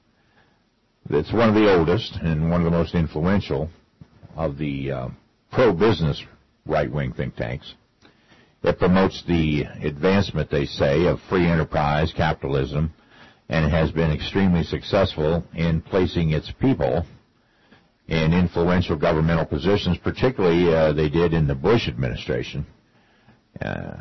It's one of the oldest and one of the most influential of the uh, pro-business right-wing think tanks. It promotes the advancement, they say, of free enterprise, capitalism, and it has been extremely successful in placing its people in influential governmental positions, particularly uh, they did in the Bush administration. Uh,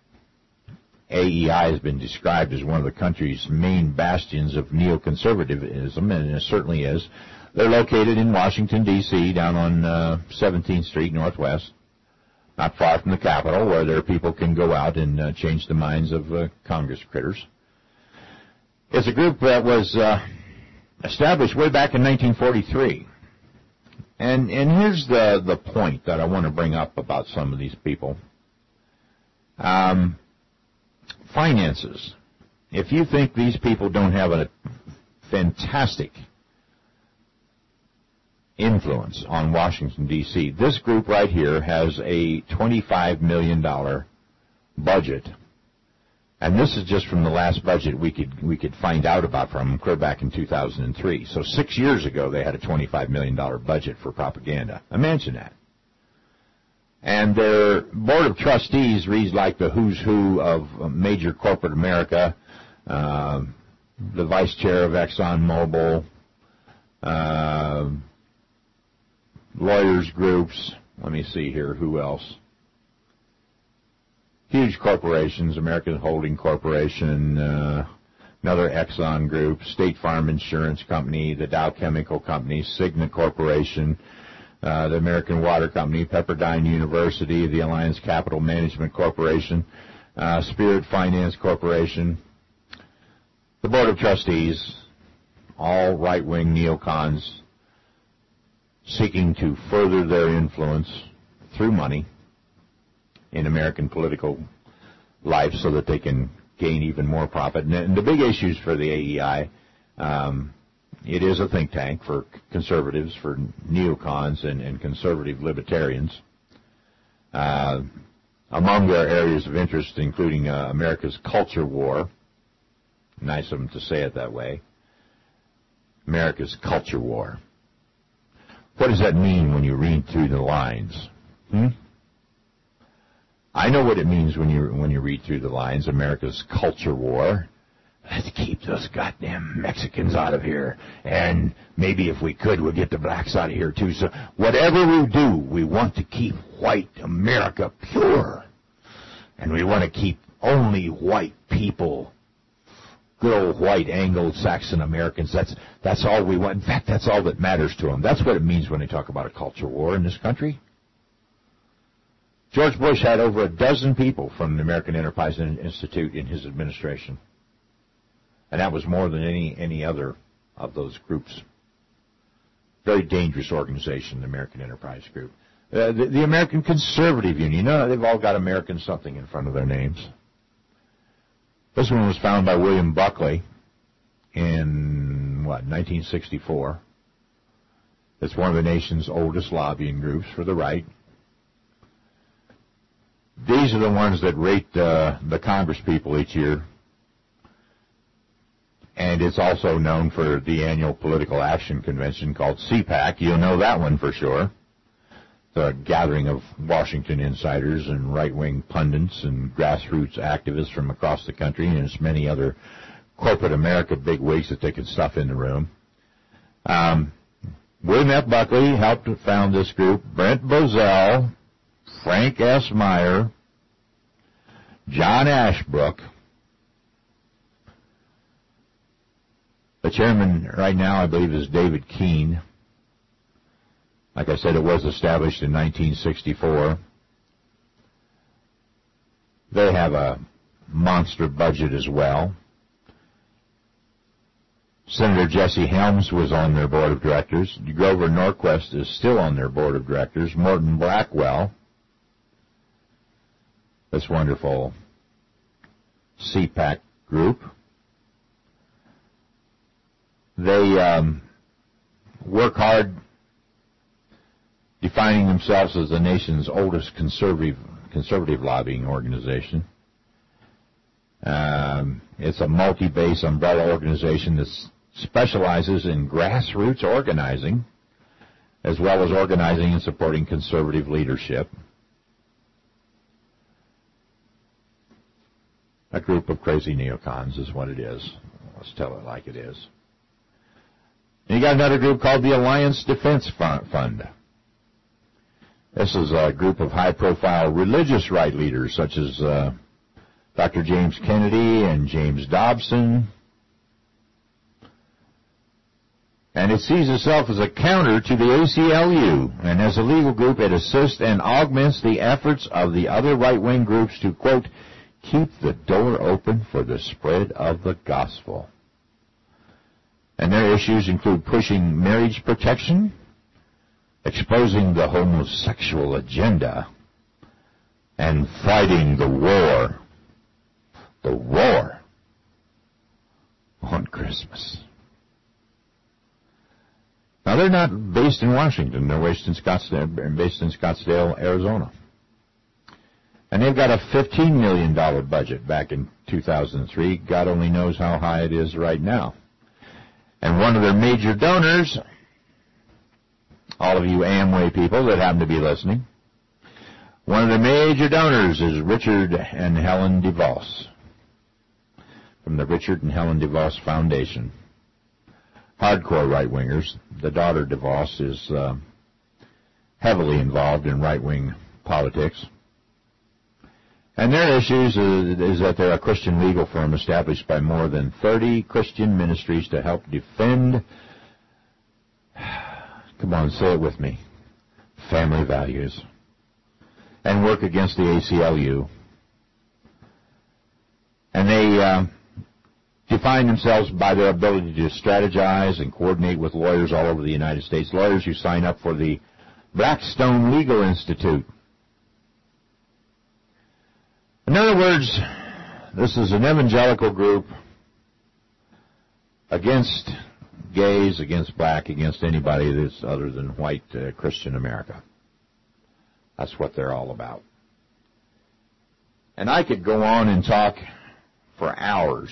A E I has been described as one of the country's main bastions of neoconservatism, and it certainly is. They're located in Washington, D C, down on uh, seventeenth Street Northwest, not far from the Capitol, where their people can go out and uh, change the minds of uh, Congress critters. It's a group that was uh, established way back in nineteen forty-three. And and here's the, the point that I want to bring up about some of these people. Um, finances. If you think these people don't have a fantastic influence on Washington, D C, this group right here has a twenty-five million dollars budget. And this is just from the last budget we could we could find out about from clear back in two thousand three. So six years ago, they had a twenty-five million dollars budget for propaganda. Imagine that. And their board of trustees reads like the who's who of major corporate America, uh, the vice chair of ExxonMobil, uh, lawyers groups. Let me see here, who else? Huge corporations, American Holding Corporation, uh, another Exxon Group, State Farm Insurance Company, the Dow Chemical Company, Cigna Corporation, uh, the American Water Company, Pepperdine University, the Alliance Capital Management Corporation, uh, Spirit Finance Corporation, the Board of Trustees, all right-wing neocons seeking to further their influence through money in American political life so that they can gain even more profit. And the big issues for the A E I, um, it is a think tank for conservatives, for neocons and, and conservative libertarians. Uh, among their areas of interest, including uh, America's culture war. Nice of them to say it that way. America's culture war. What does that mean when you read through the lines? Hmm? I know what it means when you when you read through the lines. America's culture war. Let's keep those goddamn Mexicans out of here, and maybe if we could, we'll get the blacks out of here too. So whatever we do, we want to keep white America pure, and we want to keep only white people good old white Anglo-Saxon Americans. That's that's all we want. In fact, that's all that matters to them. That's what it means when they talk about a culture war in this country. George Bush had over a dozen people from the American Enterprise Institute in his administration. And that was more than any, any other of those groups. Very dangerous organization, the American Enterprise Group. Uh, the, the American Conservative Union, you know, they've all got American something in front of their names. This one was founded by William Buckley in, what, nineteen sixty-four. It's one of the nation's oldest lobbying groups for the right. These are the ones that rate uh, the Congress people each year. And it's also known for the annual political action convention called C PAC. You'll know that one for sure. The gathering of Washington insiders and right-wing pundits and grassroots activists from across the country, and as many other corporate America bigwigs that they could stuff in the room. Um, William F. Buckley helped found this group. Brent Bozell, Frank S. Meyer, John Ashbrook. The chairman right now, I believe, is David Keene. Like I said, it was established in nineteen sixty-four. They have a monster budget as well. Senator Jesse Helms was on their board of directors. Grover Norquist is still on their board of directors. Morton Blackwell, this wonderful C PAC group. They um, work hard, defining themselves as the nation's oldest conservative conservative lobbying organization. Um, it's a multi-base umbrella organization that specializes in grassroots organizing, as well as organizing and supporting conservative leadership. A group of crazy neocons is what it is. Let's tell it like it is. And you got another group called the Alliance Defense Fund. This is a group of high-profile religious right leaders, such as uh, Doctor James Kennedy and James Dobson. And it sees itself as a counter to the A C L U. And as a legal group, it assists and augments the efforts of the other right-wing groups to, quote, keep the door open for the spread of the gospel. And their issues include pushing marriage protection, exposing the homosexual agenda, and fighting the war. The war on Christmas. Now, they're not based in Washington. They're based in Scottsdale, based in Scottsdale, Arizona. And they've got a fifteen million dollars budget back in two thousand three. God only knows how high it is right now. And one of their major donors, all of you Amway people that happen to be listening, one of the major donors is Richard and Helen DeVos from the Richard and Helen DeVos Foundation. Hardcore right-wingers. The daughter DeVos is uh, heavily involved in right-wing politics. And their issues is, is that they're a Christian legal firm established by more than thirty Christian ministries to help defend, come on, say it with me, family values, and work against the A C L U. And they uh, define themselves by their ability to strategize and coordinate with lawyers all over the United States, lawyers who sign up for the Blackstone Legal Institute. In other words, this is an evangelical group against gays, against black, against anybody that's other than white uh, Christian America. That's what they're all about. And I could go on and talk for hours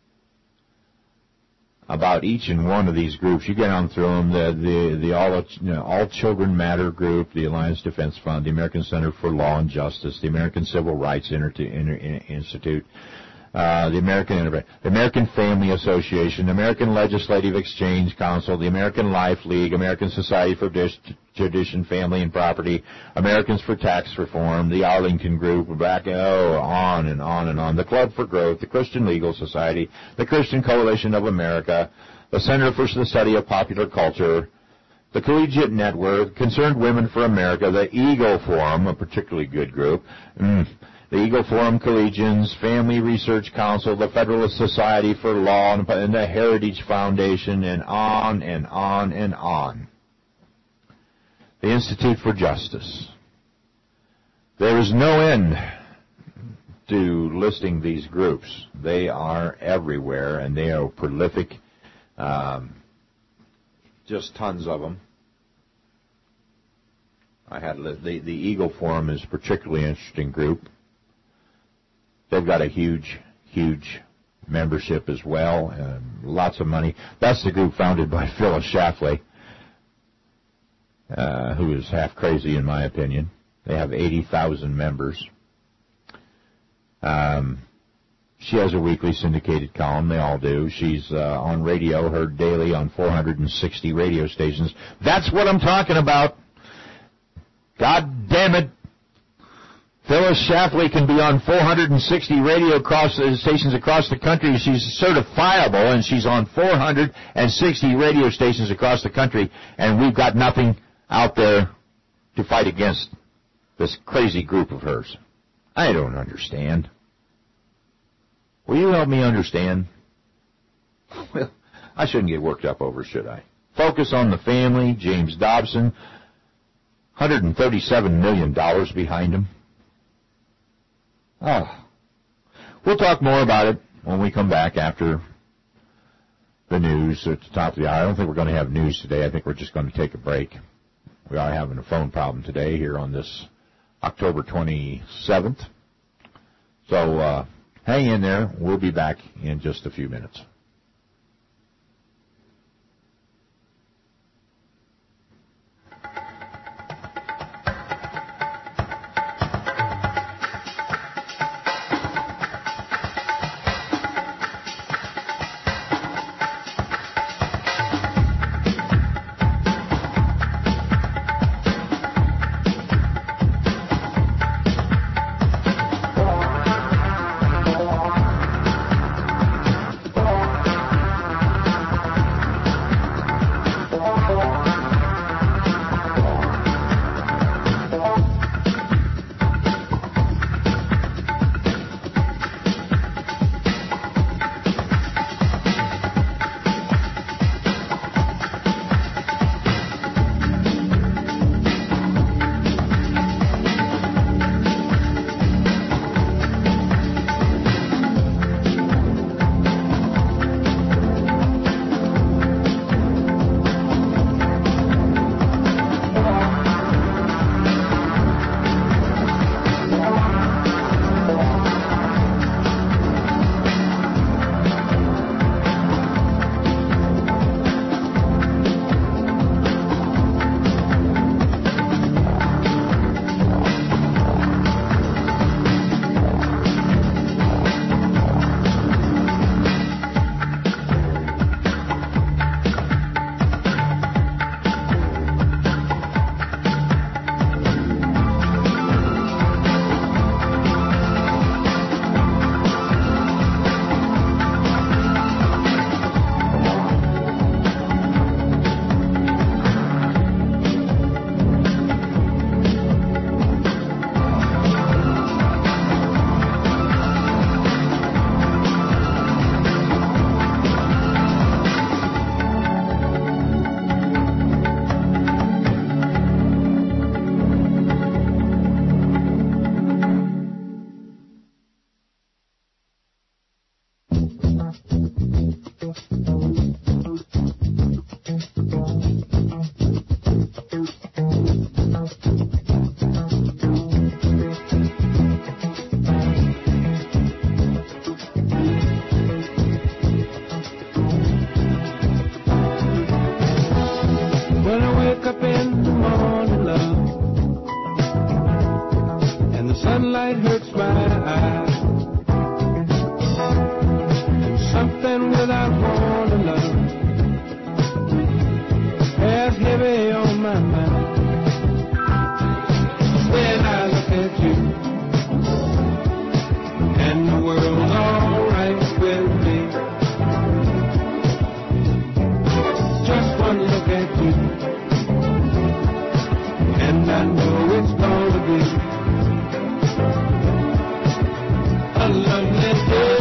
about each and one of these groups. You get on through them, the the, the All, you know, All Children Matter group, the Alliance Defense Fund, the American Center for Law and Justice, the American Civil Rights Inter- Inter- Institute, uh, the American the American Family Association, the American Legislative Exchange Council, the American Life League, American Society for Tradition, Family, and Property, Americans for Tax Reform, the Arlington Group, back oh, on and on and on, the Club for Growth, the Christian Legal Society, the Christian Coalition of America, the Center for the Study of Popular Culture, the Collegiate Network, Concerned Women for America, the Eagle Forum, a particularly good group, mm, the Eagle Forum Collegians, Family Research Council, the Federalist Society for Law, and the Heritage Foundation, and on and on and on. The Institute for Justice. There is no end to listing these groups. They are everywhere, and they are prolific. Um, just tons of them. I had the the Eagle Forum is a particularly interesting group. They've got a huge, huge membership as well, and lots of money. That's the group founded by Phyllis Schlafly, uh, who is half crazy in my opinion. They have eighty thousand members. Um, she has a weekly syndicated column. They all do. She's uh, on radio, heard daily on four hundred sixty radio stations. That's what I'm talking about. God damn it. Phyllis Schlafly can be on four hundred sixty radio across, uh, stations across the country. She's certifiable, and she's on four hundred sixty radio stations across the country, and we've got nothing out there to fight against this crazy group of hers. I don't understand. Will you help me understand? Well, I shouldn't get worked up over, should I? Focus on the Family, James Dobson, one hundred thirty-seven million dollars behind him. Oh. We'll talk more about it when we come back after the news at the top of the hour. I don't think we're going to have news today. I think we're just going to take a break. We are having a phone problem today here on this October twenty-seventh. So uh, hang in there. We'll be back in just a few minutes. Sunlight hurts my eyes. lies heavy on my mind when I look at you, and the world's all right with me. Just one look at you, and I know it's gonna be a lovely day.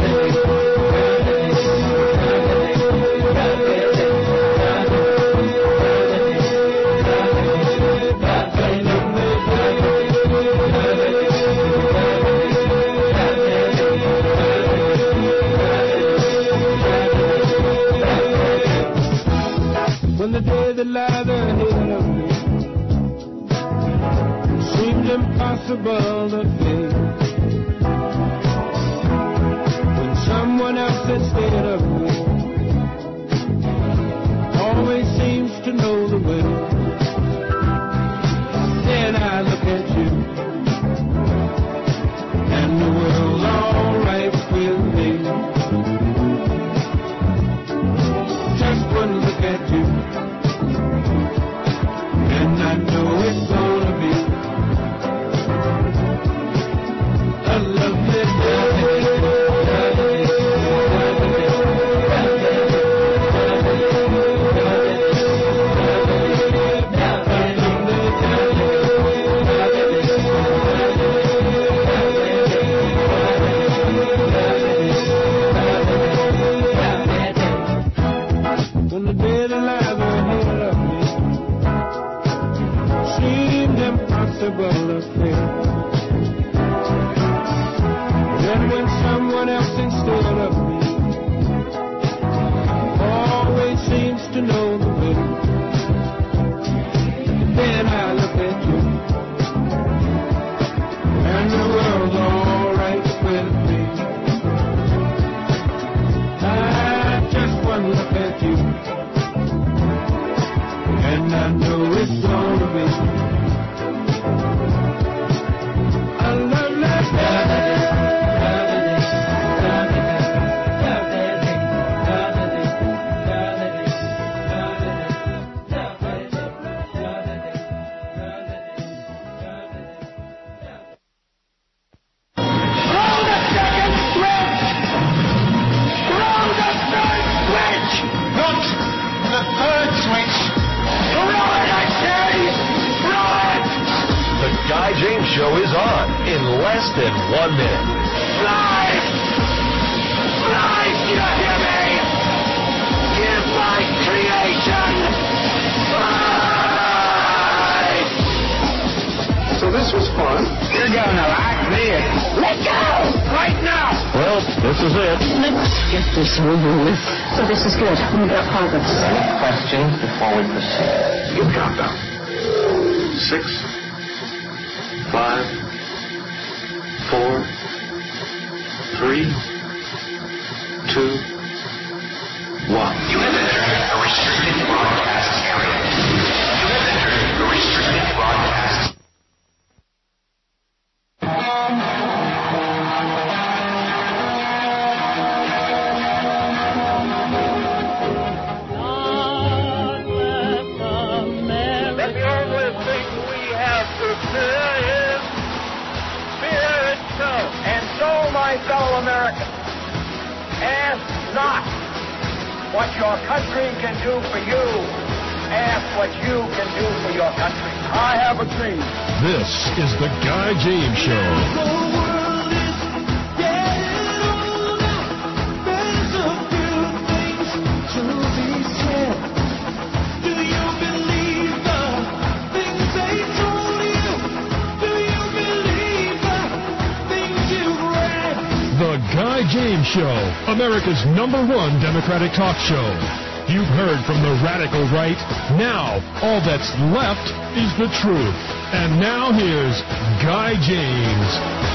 When the day that lies ahead of me seems impossible to face, when someone else instead of me always seems to know the way, then I look at you, and the world's all right with me. Just one look at you, and I know it's gonna be a lovely day. When the day that lies ahead of me seemed impossible to face, then when someone else instead of me always seems to know the way, then I look at you, and the world's all right with me. I just one look at you, and I know it's gonna be a lovely day. Guy James Show is on in less than one minute. Live! Live! Do you hear me? Give my creation life! So this was fun. You're gonna like this. Let go! Right now! Well, this is it. Let's get this over with. So this is good. We got progress. Any questions before we proceed? Give countdown. Six, five, four, three, two, one. You have entered a restricted broadcast area. You have entered a restricted broadcast. My fellow Americans, ask not what your country can do for you. Ask what you can do for your country. I have a dream. This is the Guy James Show. The Guy James Show, America's number one Democratic talk show. You've heard from the radical right. Now, all that's left is the truth. And now here's Guy James.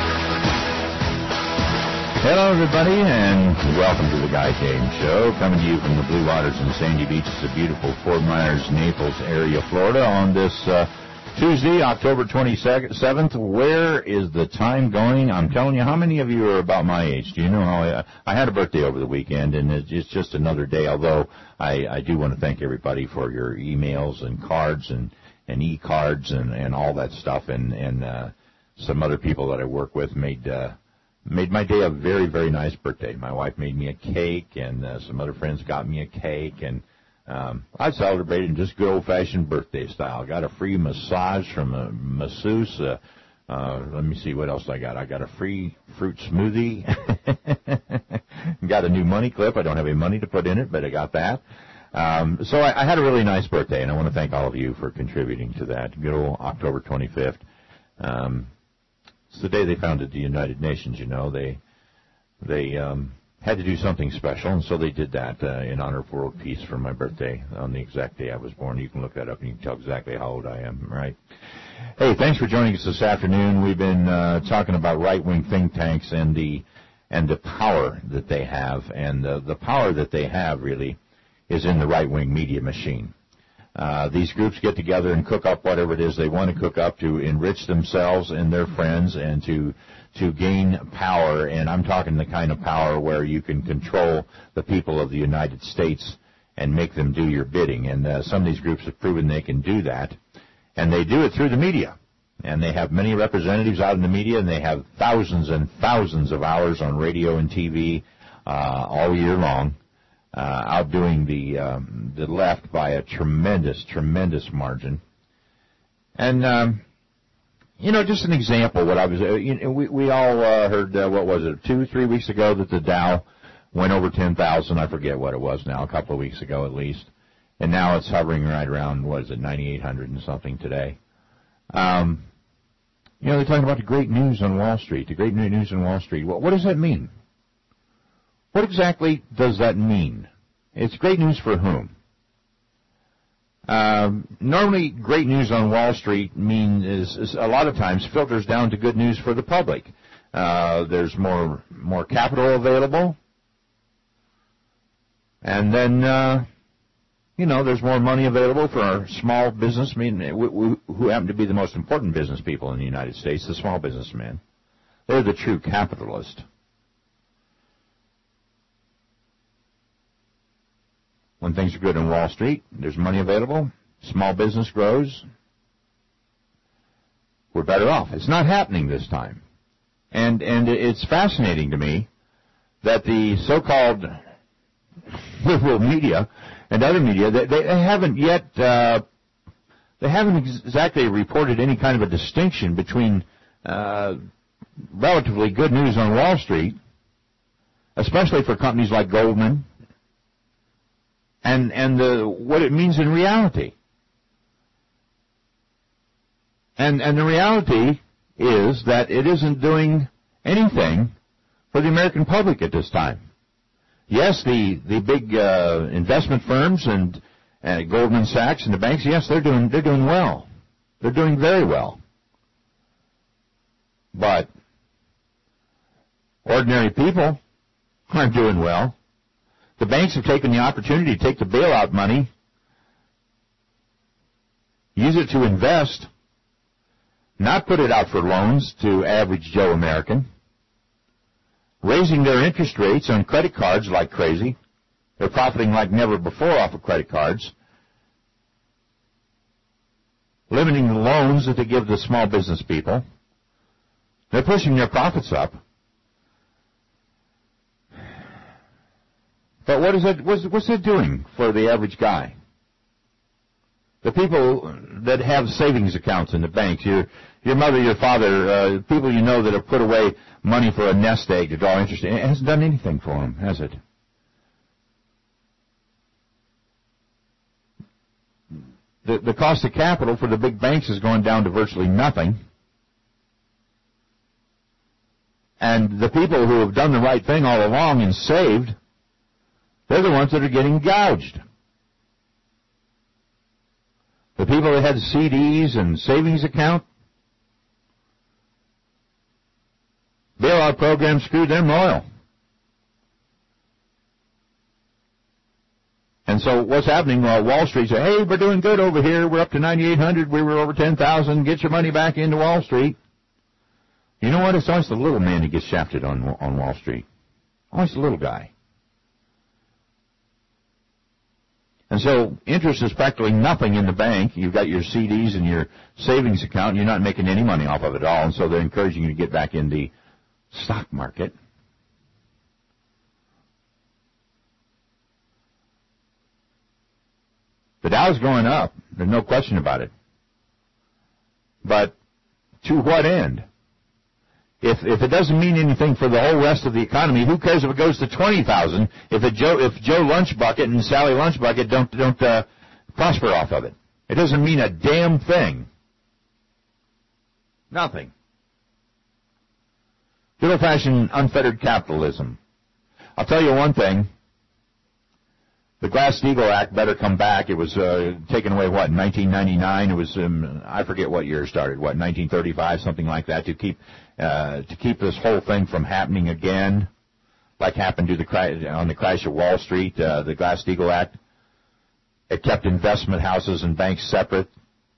Hello, everybody, and welcome to the Guy James Show, coming to you from the Blue Waters and Sandy Beaches of beautiful Fort Myers, Naples area, Florida, on this uh, Tuesday, October twenty-seventh. Where is the time going? I'm telling you, how many of you are about my age? Do you know how I, I had a birthday over the weekend, and it's just another day, although I, I do want to thank everybody for your emails and cards and, and e-cards and, and all that stuff, and, and uh, some other people that I work with made uh, made my day a very, very nice birthday. My wife made me a cake, and uh, some other friends got me a cake, and Um, I celebrated in just good old-fashioned birthday style. Got a free massage from a masseuse. Uh, uh, let me see what else I got. I got a free fruit smoothie. Got a new money clip. I don't have any money to put in it, but I got that. Um, so I, I had a really nice birthday, and I want to thank all of you for contributing to that. Good old October twenty-fifth. Um, it's the day they founded the United Nations, you know. They, they, um, had to do something special, and so they did that uh, in honor of world peace for my birthday on the exact day I was born. You can look that up and you can tell exactly how old I am, right? Hey, thanks for joining us this afternoon. We've been uh, talking about right-wing think tanks and the and the power that they have, and the, the power that they have really is in the right-wing media machine. Uh, these groups get together and cook up whatever it is they want to cook up to enrich themselves and their friends and to to gain power, and I'm talking the kind of power where you can control the people of the United States and make them do your bidding. And uh, some of these groups have proven they can do that, and they do it through the media. And they have many representatives out in the media, and they have thousands and thousands of hours on radio and T V uh, all year long, uh, outdoing the um, the left by a tremendous, tremendous margin. And um, You know, just an example. What I was, uh, you know, we we all uh, heard uh, what was it, two, three weeks ago that the Dow went over ten thousand. I forget what it was now, a couple of weeks ago at least, and now it's hovering right around what is it, ninety-eight hundred and something today. Um, you know, they're talking about the great news on Wall Street. The great news on Wall Street. What, what does that mean? What exactly does that mean? It's great news for whom? Um, normally, great news on Wall Street means is, is a lot of times filters down to good news for the public. Uh, there's more more capital available, and then uh, you know there's more money available for our small business. I mean, we, we, who happen to be the most important business people in the United States, the small businessmen. They're the true capitalist. When things are good on Wall Street, there's money available, small business grows, we're better off. It's not happening this time. And and it's fascinating to me that the so-called liberal media and other media, they, they haven't yet, uh, they haven't exactly reported any kind of a distinction between uh, relatively good news on Wall Street, especially for companies like Goldman, and and the, what it means in reality. And and the reality is that it isn't doing anything for the American public at this time. Yes, the the big uh, investment firms and uh, Goldman Sachs and the banks, yes, they're doing they're doing well. They're doing very well. But ordinary people aren't doing well. The banks have taken the opportunity to take the bailout money, use it to invest, not put it out for loans to average Joe American, raising their interest rates on credit cards like crazy. They're profiting like never before off of credit cards, limiting the loans that they give the small business people. They're pushing their profits up. But what is it, what's, what's it doing for the average guy? The people that have savings accounts in the banks, your your mother, your father, uh, people you know that have put away money for a nest egg to draw interest, it hasn't done anything for them, has it? The, the cost of capital for the big banks has gone down to virtually nothing. And the people who have done the right thing all along and saved, they're the ones that are getting gouged. The people that had C Ds and savings account, bailout program screwed them royal. And so what's happening? Uh, Wall Street says, hey, we're doing good over here. We're up to ninety-eight hundred. We were over ten thousand. Get your money back into Wall Street. You know what? It's always the little man who gets shafted on on Wall Street. Always the little guy. And so interest is practically nothing in the bank. You've got your C Ds and your savings account, and you're not making any money off of it at all. And so they're encouraging you to get back in the stock market. The Dow's going up. There's no question about it. But to what end? If if it doesn't mean anything for the whole rest of the economy, who cares if it goes to twenty thousand? If it Joe if Joe Lunchbucket and Sally Lunchbucket don't don't uh, prosper off of it, it doesn't mean a damn thing. Nothing. Good old-fashioned unfettered capitalism. I'll tell you one thing. The Glass-Steagall Act better come back. It was uh, taken away, what, in nineteen ninety-nine? It was, um, I forget what year it started, what, nineteen thirty-five, something like that, to keep uh, to keep this whole thing from happening again, like happened to the on the crash of Wall Street, uh, the Glass-Steagall Act. It kept investment houses and banks separate,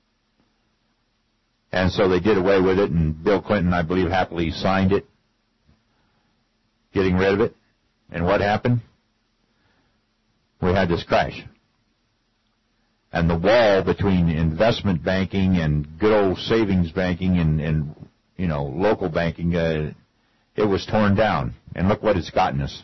and so they did away with it, and Bill Clinton, I believe, happily signed it, getting rid of it. And what happened? We had this crash. And the wall between investment banking and good old savings banking and, and you know, local banking, uh, it was torn down. And look what it's gotten us.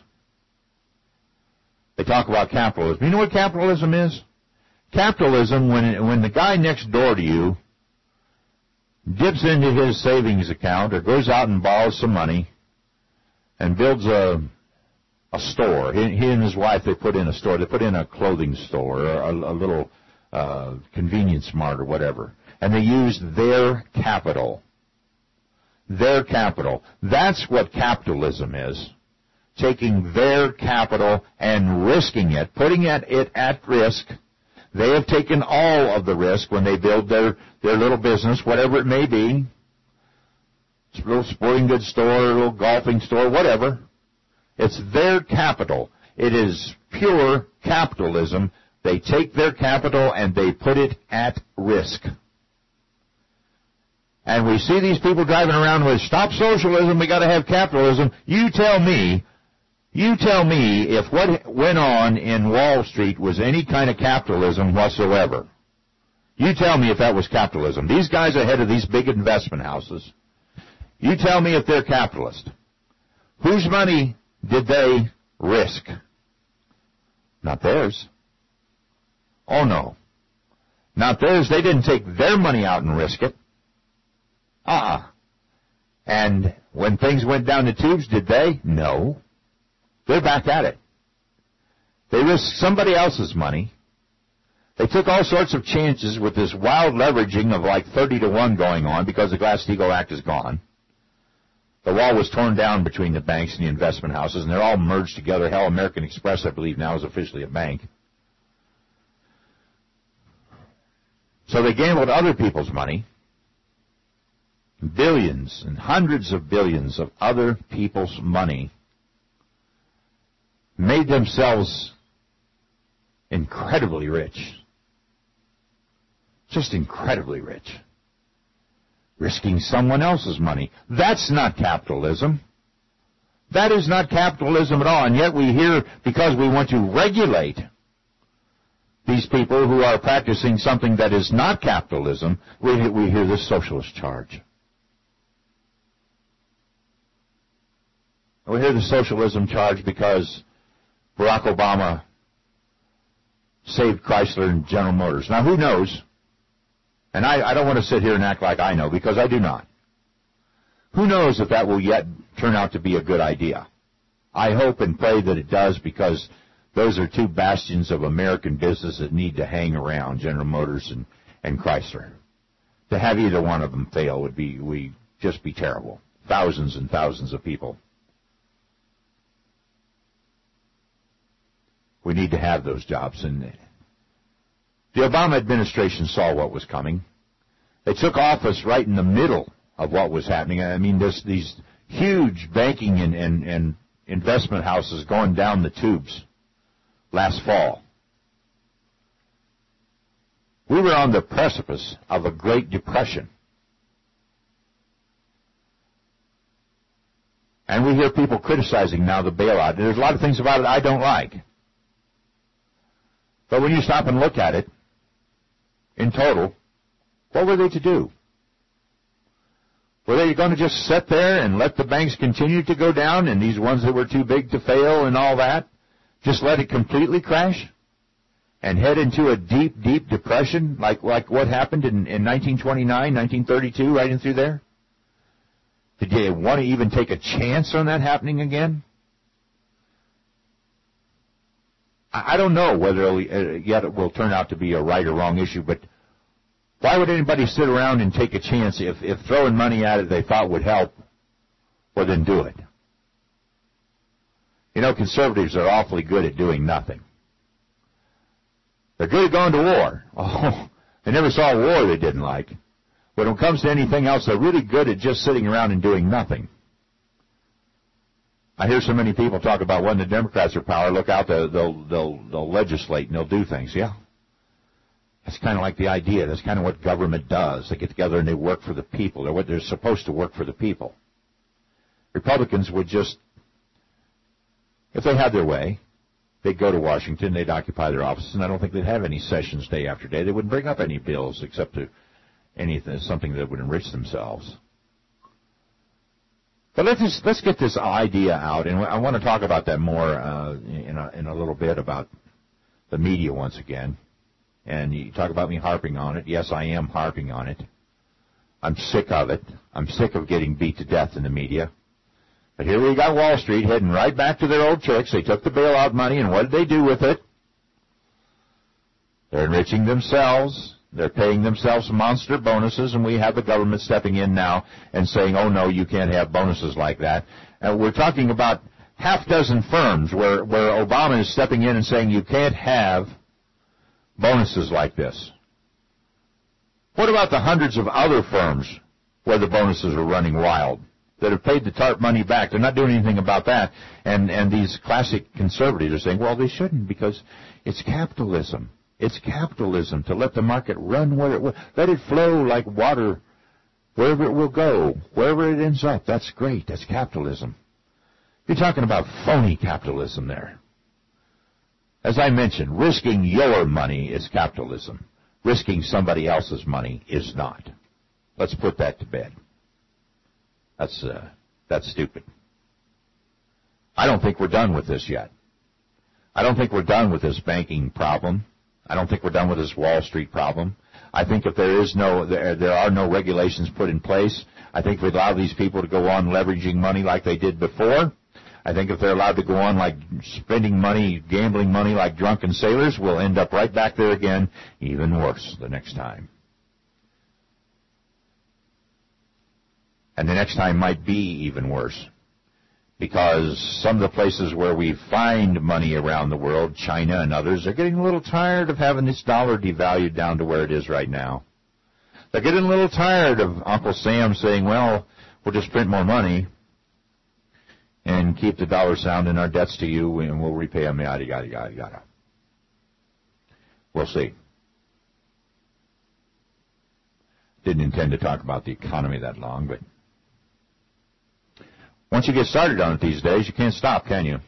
They talk about capitalism. You know what capitalism is? Capitalism, when it, when the guy next door to you dips into his savings account or goes out and borrows some money and builds a a store. He, he and his wife, they put in a store. They put in a clothing store or a, a little uh, convenience mart or whatever. And they use their capital. Their capital. That's what capitalism is. Taking their capital and risking it, putting it, it at risk. They have taken all of the risk when they build their, their little business, whatever it may be. It's a little sporting goods store, a little golfing store, whatever. It's their capital. It is pure capitalism. They take their capital and they put it at risk. And we see these people driving around with, stop socialism, we got to have capitalism. You tell me, you tell me if what went on in Wall Street was any kind of capitalism whatsoever. You tell me if that was capitalism. These guys are head of these big investment houses. You tell me if they're capitalist. Whose money did they risk? Not theirs. Oh, no. Not theirs. They didn't take their money out and risk it. Uh-uh. And when things went down the tubes, did they? No. They're back at it. They risked somebody else's money. They took all sorts of chances with this wild leveraging of like thirty to one going on because the Glass-Steagall Act is gone. The wall was torn down between the banks and the investment houses, and they're all merged together. Hell, American Express, I believe, now is officially a bank. So they gambled other people's money, billions and hundreds of billions of other people's money, made themselves incredibly rich. Just incredibly rich. Risking someone else's money. That's not capitalism. That is not capitalism at all. And yet we hear, because we want to regulate these people who are practicing something that is not capitalism, we, we hear this socialist charge. We hear the socialism charge because Barack Obama saved Chrysler and General Motors. Now, who knows? And I, I don't want to sit here and act like I know, because I do not. Who knows if that will yet turn out to be a good idea? I hope and pray that it does, because those are two bastions of American business that need to hang around, General Motors and, and Chrysler. To have either one of them fail would be we just be terrible. Thousands and thousands of people. We need to have those jobs. And the Obama administration saw what was coming. They took office right in the middle of what was happening. I mean, this, these huge banking and, and, and investment houses going down the tubes last fall. We were on the precipice of a Great Depression. And we hear people criticizing now the bailout. There's a lot of things about it I don't like. But when you stop and look at it, in total, what were they to do? Were they going to just sit there and let the banks continue to go down, and these ones that were too big to fail and all that, just let it completely crash and head into a deep, deep depression like, like what happened in, in nineteen twenty-nine, nineteen thirty-two, right in through there? Did they want to even take a chance on that happening again? I, I don't know whether it'll, uh, yet it will turn out to be a right or wrong issue, but why would anybody sit around and take a chance if, if throwing money at it they thought would help? Well, then do it. You know, conservatives are awfully good at doing nothing. They're good at going to war. Oh, they never saw a war they didn't like. But when it comes to anything else, they're really good at just sitting around and doing nothing. I hear so many people talk about when the Democrats are in power, look out, they'll, they'll, they'll, they'll legislate and they'll do things. Yeah. That's kind of like the idea. That's kind of what government does. They get together and they work for the people. They're what they're supposed to work for the people. Republicans would just, if they had their way, they'd go to Washington, they'd occupy their offices, and I don't think they'd have any sessions day after day. They wouldn't bring up any bills except to anything, something that would enrich themselves. But let's just, let's get this idea out, and I want to talk about that more uh, in, a, in a little bit about the media once again. And you talk about me harping on it. Yes, I am harping on it. I'm sick of it. I'm sick of getting beat to death in the media. But here we got Wall Street heading right back to their old tricks. They took the bailout money, and what did they do with it? They're enriching themselves. They're paying themselves monster bonuses, and we have the government stepping in now and saying, oh, no, you can't have bonuses like that. And we're talking about half dozen firms where, where Obama is stepping in and saying you can't have bonuses like this. What about the hundreds of other firms where the bonuses are running wild, that have paid the TARP money back? They're not doing anything about that. And, and these classic conservatives are saying, well, they shouldn't because it's capitalism. It's capitalism to let the market run where it will. Let it flow like water wherever it will go, wherever it ends up. That's great. That's capitalism. You're talking about phony capitalism there. As I mentioned, risking your money is capitalism. Risking somebody else's money is not. Let's put that to bed. That's uh, that's stupid. I don't think we're done with this yet. I don't think we're done with this banking problem. I don't think we're done with this Wall Street problem. I think if there is no, there, there are no regulations put in place, I think if we allow these people to go on leveraging money like they did before, I think if they're allowed to go on like spending money, gambling money like drunken sailors, we'll end up right back there again, even worse the next time. And the next time might be even worse, because some of the places where we find money around the world, China and others, are getting a little tired of having this dollar devalued down to where it is right now. They're getting a little tired of Uncle Sam saying, well, we'll just print more money and keep the dollar sound in our debts to you, and we'll repay them, yada, yada, yada, yada. We'll see. Didn't intend to talk about the economy that long, but once you get started on it these days, you can't stop, can you?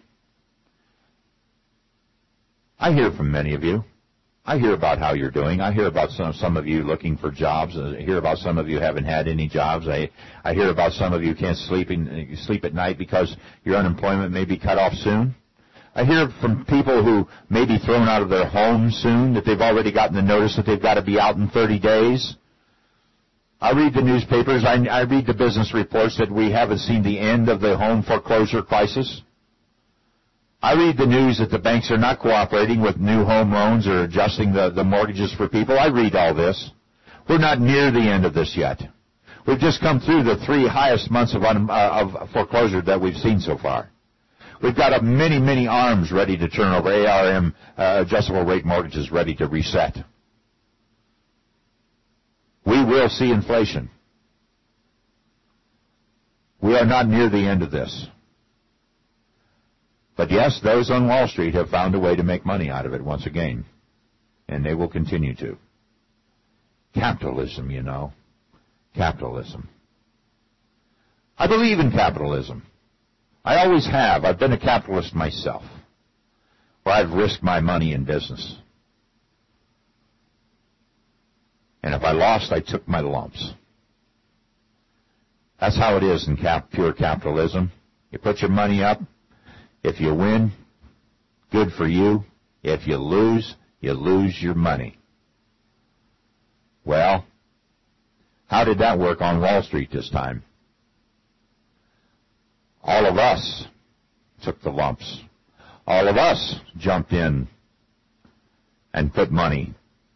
I hear from many of you. I hear about how you're doing. I hear about some some of you looking for jobs. I hear about some of you haven't had any jobs. I I hear about some of you can't sleep in, sleep at night because your unemployment may be cut off soon. I hear from people who may be thrown out of their homes soon, that they've already gotten the notice that they've got to be out in thirty days. I read the newspapers. I, I read the business reports that we haven't seen the end of the home foreclosure crisis. I read the news that the banks are not cooperating with new home loans or adjusting the, the mortgages for people. I read all this. We're not near the end of this yet. We've just come through the three highest months of, un, uh, of foreclosure that we've seen so far. We've got uh, many, many arms ready to turn over, A R M, uh, adjustable rate mortgages ready to reset. We will see inflation. We are not near the end of this. But yes, those on Wall Street have found a way to make money out of it once again, and they will continue to. Capitalism, you know. Capitalism. I believe in capitalism. I always have. I've been a capitalist myself, where I've risked my money in business. And if I lost, I took my lumps. That's how it is in cap- pure capitalism. You put your money up. If you win, good for you. If you lose, you lose your money. Well, how did that work on Wall Street this time? All of us took the lumps. All of us jumped in and put money.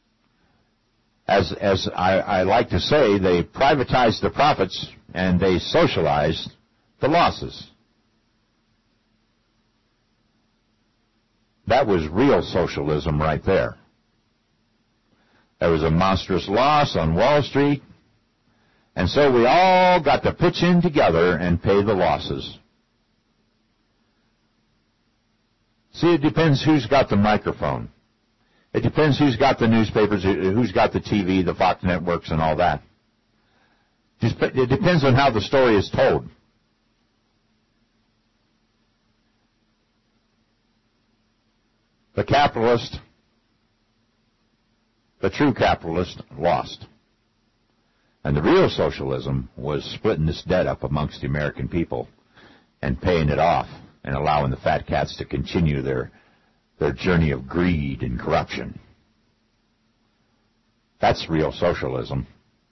As as I, I like to say, they privatized the profits and they socialized the losses. That was real socialism right there. There was a monstrous loss on Wall Street, and so we all got to pitch in together and pay the losses. See, it depends who's got the microphone. It depends who's got the newspapers, who's got the T V, the Fox networks, and all that. It depends on how the story is told. The capitalist, the true capitalist, lost. And the real socialism was splitting this debt up amongst the American people and paying it off and allowing the fat cats to continue their their journey of greed and corruption. That's real socialism.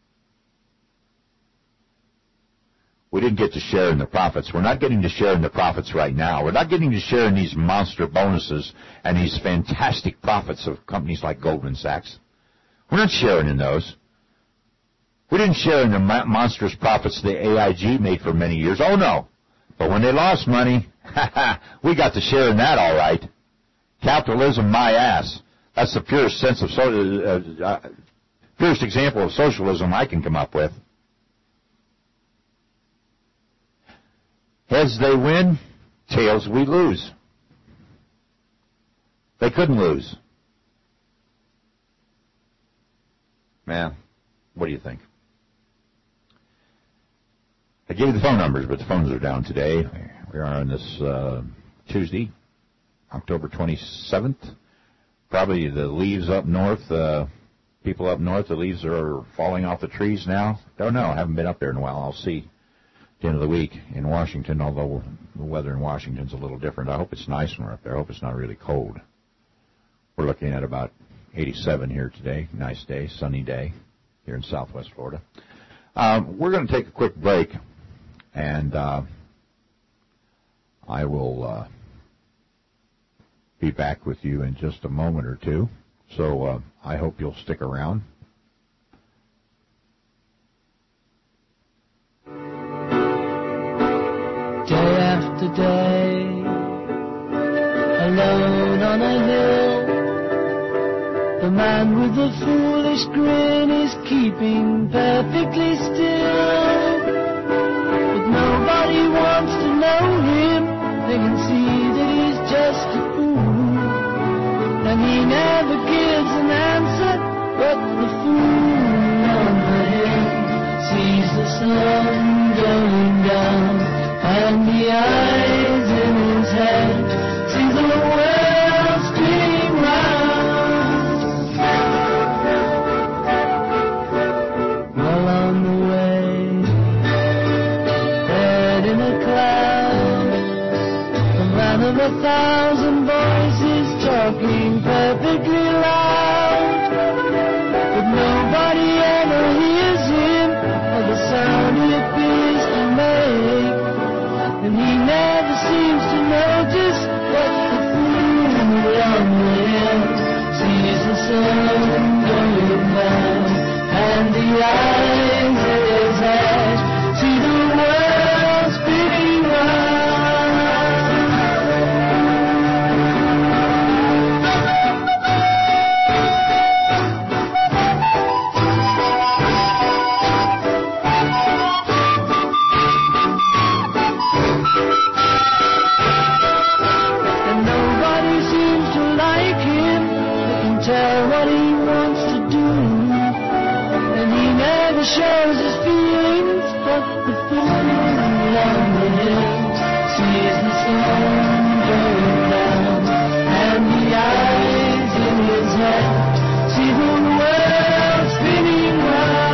We didn't get to share in the profits. We're not getting to share in the profits right now. We're not getting to share in these monster bonuses and these fantastic profits of companies like Goldman Sachs. We're not sharing in those. We didn't share in the mo- monstrous profits the A I G made for many years. Oh, no. But when they lost money, we got to share in that all right. Capitalism, my ass. That's the purest sense of so, uh, uh, purest example of socialism I can come up with. Heads they win, tails we lose. They couldn't lose. Man, what do you think? I gave you the phone numbers, but the phones are down today. We are on this uh, Tuesday, October twenty-seventh. Probably the leaves up north, uh, people up north, the leaves are falling off the trees now. Don't know. I haven't been up there in a while. I'll see at the end of the week in Washington, although the weather in Washington's a little different. I hope it's nice when we're up there. I hope it's not really cold. We're looking at about eighty-seven here today. Nice day, sunny day here in southwest Florida. Um, we're going to take a quick break, and uh, I will uh, be back with you in just a moment or two. So uh, I hope you'll stick around. Day after day, alone on a hill, the man with the foolish grin is keeping perfectly still. But nobody wants to know him, they can see that he's just a fool. And he never gives an answer, but the fool on the hill sees the sun going down. And the eyes in his head see the world spinning round. Well on the way, head in a cloud, the man of a thousand voices talking perfectly loud. But nobody ever hears him, or the sound he appears to make. And he never seems to notice what the fool on the hill sees the sun going down, and the eyes in his head see the world spinning round. Tell what he wants to do. never shows his feelings, but the fool on the hill sees the sun going down, and the eyes in his head see the world spinning round.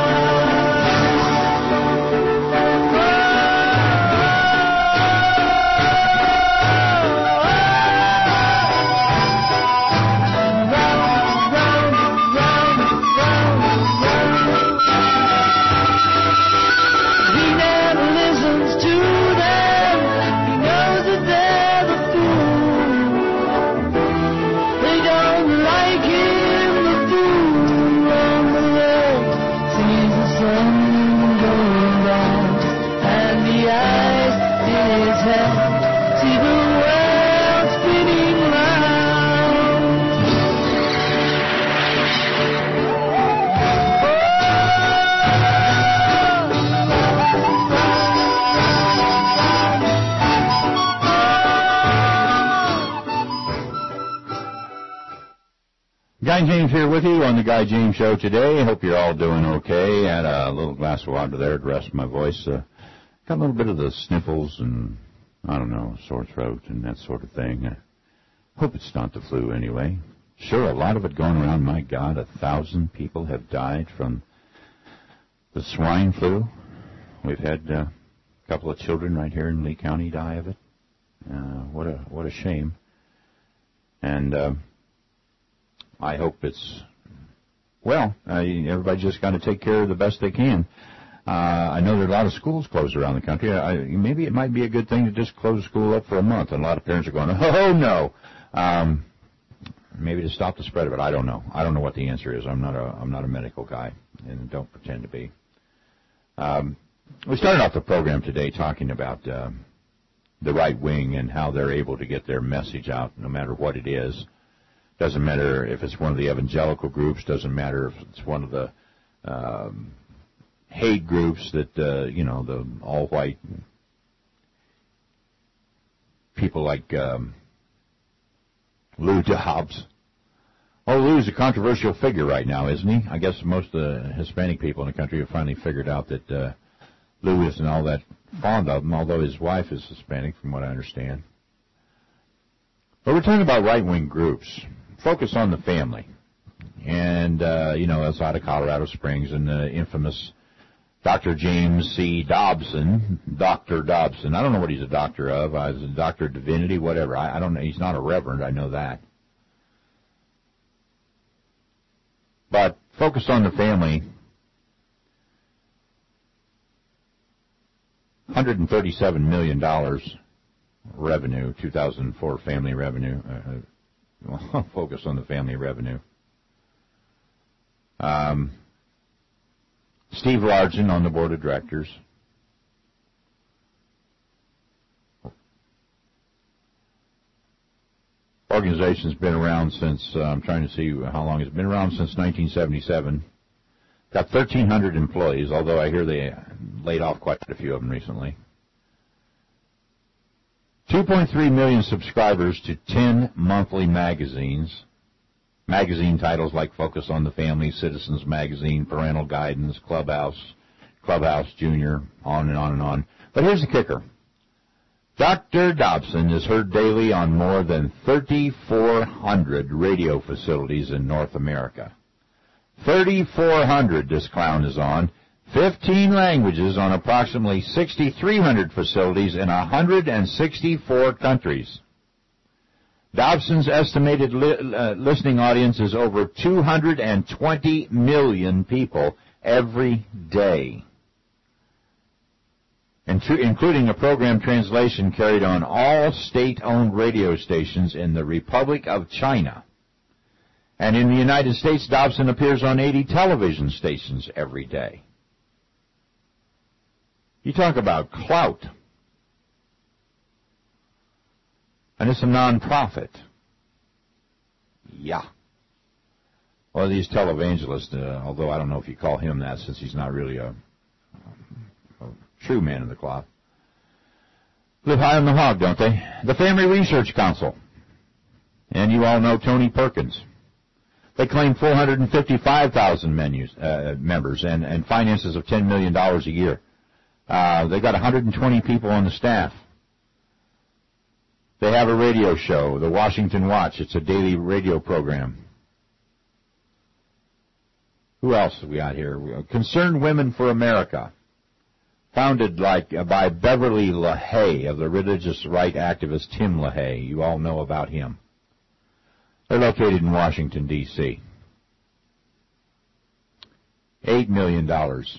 Guy James here with you on the Guy James Show today. I hope you're all doing okay. Had a little glass of water there to rest my voice. Uh, got a little bit of the sniffles and, I don't know, sore throat and that sort of thing. I hope it's not the flu anyway. Sure, a lot of it going around. My God, a thousand people have died from the swine flu. We've had uh, a couple of children right here in Lee County die of it. Uh, what a what a shame. And uh, I hope it's, well, uh, everybody just got to take care of the best they can. Uh, I know there are a lot of schools closed around the country. I, maybe it might be a good thing to just close school up for a month. And a lot of parents are going, oh, no. Um, maybe to stop the spread of it. I don't know. I don't know what the answer is. I'm not a, I'm not a medical guy and don't pretend to be. Um, we started off the program today talking about uh, the right wing and how they're able to get their message out no matter what it is. Doesn't matter if it's one of the evangelical groups. Doesn't matter if it's one of the um, hate groups that, uh, you know, the all-white people like um, Lou Dobbs. Oh, Lou's a controversial figure right now, isn't he? I guess most of the Hispanic people in the country have finally figured out that uh, Lou isn't all that fond of him, although his wife is Hispanic, from what I understand. But we're talking about right-wing groups. Focus on the family. And, uh, you know, that's out of Colorado Springs, and the infamous Doctor James C. Dobson, Doctor Dobson. I don't know what he's a doctor of. Uh, he's a doctor of divinity, whatever. I, I don't know. He's not a reverend. I know that. But focus on the family. one hundred thirty-seven million dollars revenue, two thousand four family revenue. Uh, well, focus on the family revenue. Um, Steve Largent on the board of directors. Organization's been around since, uh, I'm trying to see how long it's been around, since nineteen seventy-seven. Got thirteen hundred employees, although I hear they laid off quite a few of them recently. two point three million subscribers to ten monthly magazines. Magazine titles like Focus on the Family, Citizens Magazine, Parental Guidance, Clubhouse, Clubhouse Junior, on and on and on. But here's the kicker. Doctor Dobson is heard daily on more than thirty-four hundred radio facilities in North America. thirty-four hundred this clown is on. fifteen languages on approximately sixty-three hundred facilities in one hundred sixty-four countries. Dobson's estimated li- uh, listening audience is over two hundred twenty million people every day, including a program translation carried on all state-owned radio stations in the Republic of China. And in the United States, Dobson appears on eighty television stations every day. You talk about clout. And it's a non-profit. Yeah. Well, these televangelists, uh, although I don't know if you call him that since he's not really a, a true man of the cloth, live high on the hog, don't they? The Family Research Council. And you all know Tony Perkins. They claim four hundred fifty-five thousand menus, uh, members and, and finances of ten million dollars a year. Uh, they got one hundred twenty people on the staff. They have a radio show, the Washington Watch. It's a daily radio program. Who else have we got here? Concerned Women for America, founded like uh, by Beverly LaHaye of the religious right activist Tim LaHaye. You all know about him. They're located in Washington, D C Eight million dollars.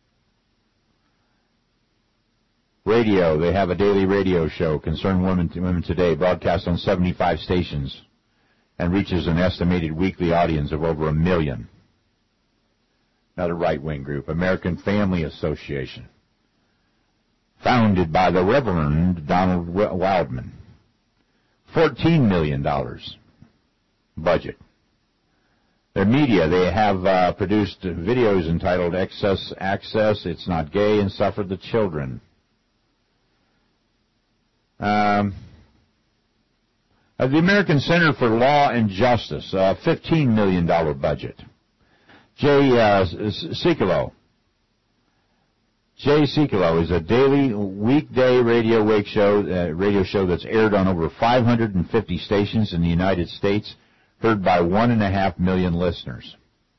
Radio, they have a daily radio show, Concerned Women, Women Today, broadcast on seventy-five stations and reaches an estimated weekly audience of over a million. Another right-wing group, American Family Association, founded by the Reverend Donald Wildman. fourteen million dollars budget. Their media, they have uh, produced videos entitled Excess Access, It's Not Gay, and Suffer the Children. Um, uh, the American Center for Law and Justice, uh, fifteen million dollars budget. Jay uh, Sekulow. Jay Sekulow is a daily, weekday radio wake show, uh, radio show that's aired on over five hundred fifty stations in the United States, heard by one and a half million listeners.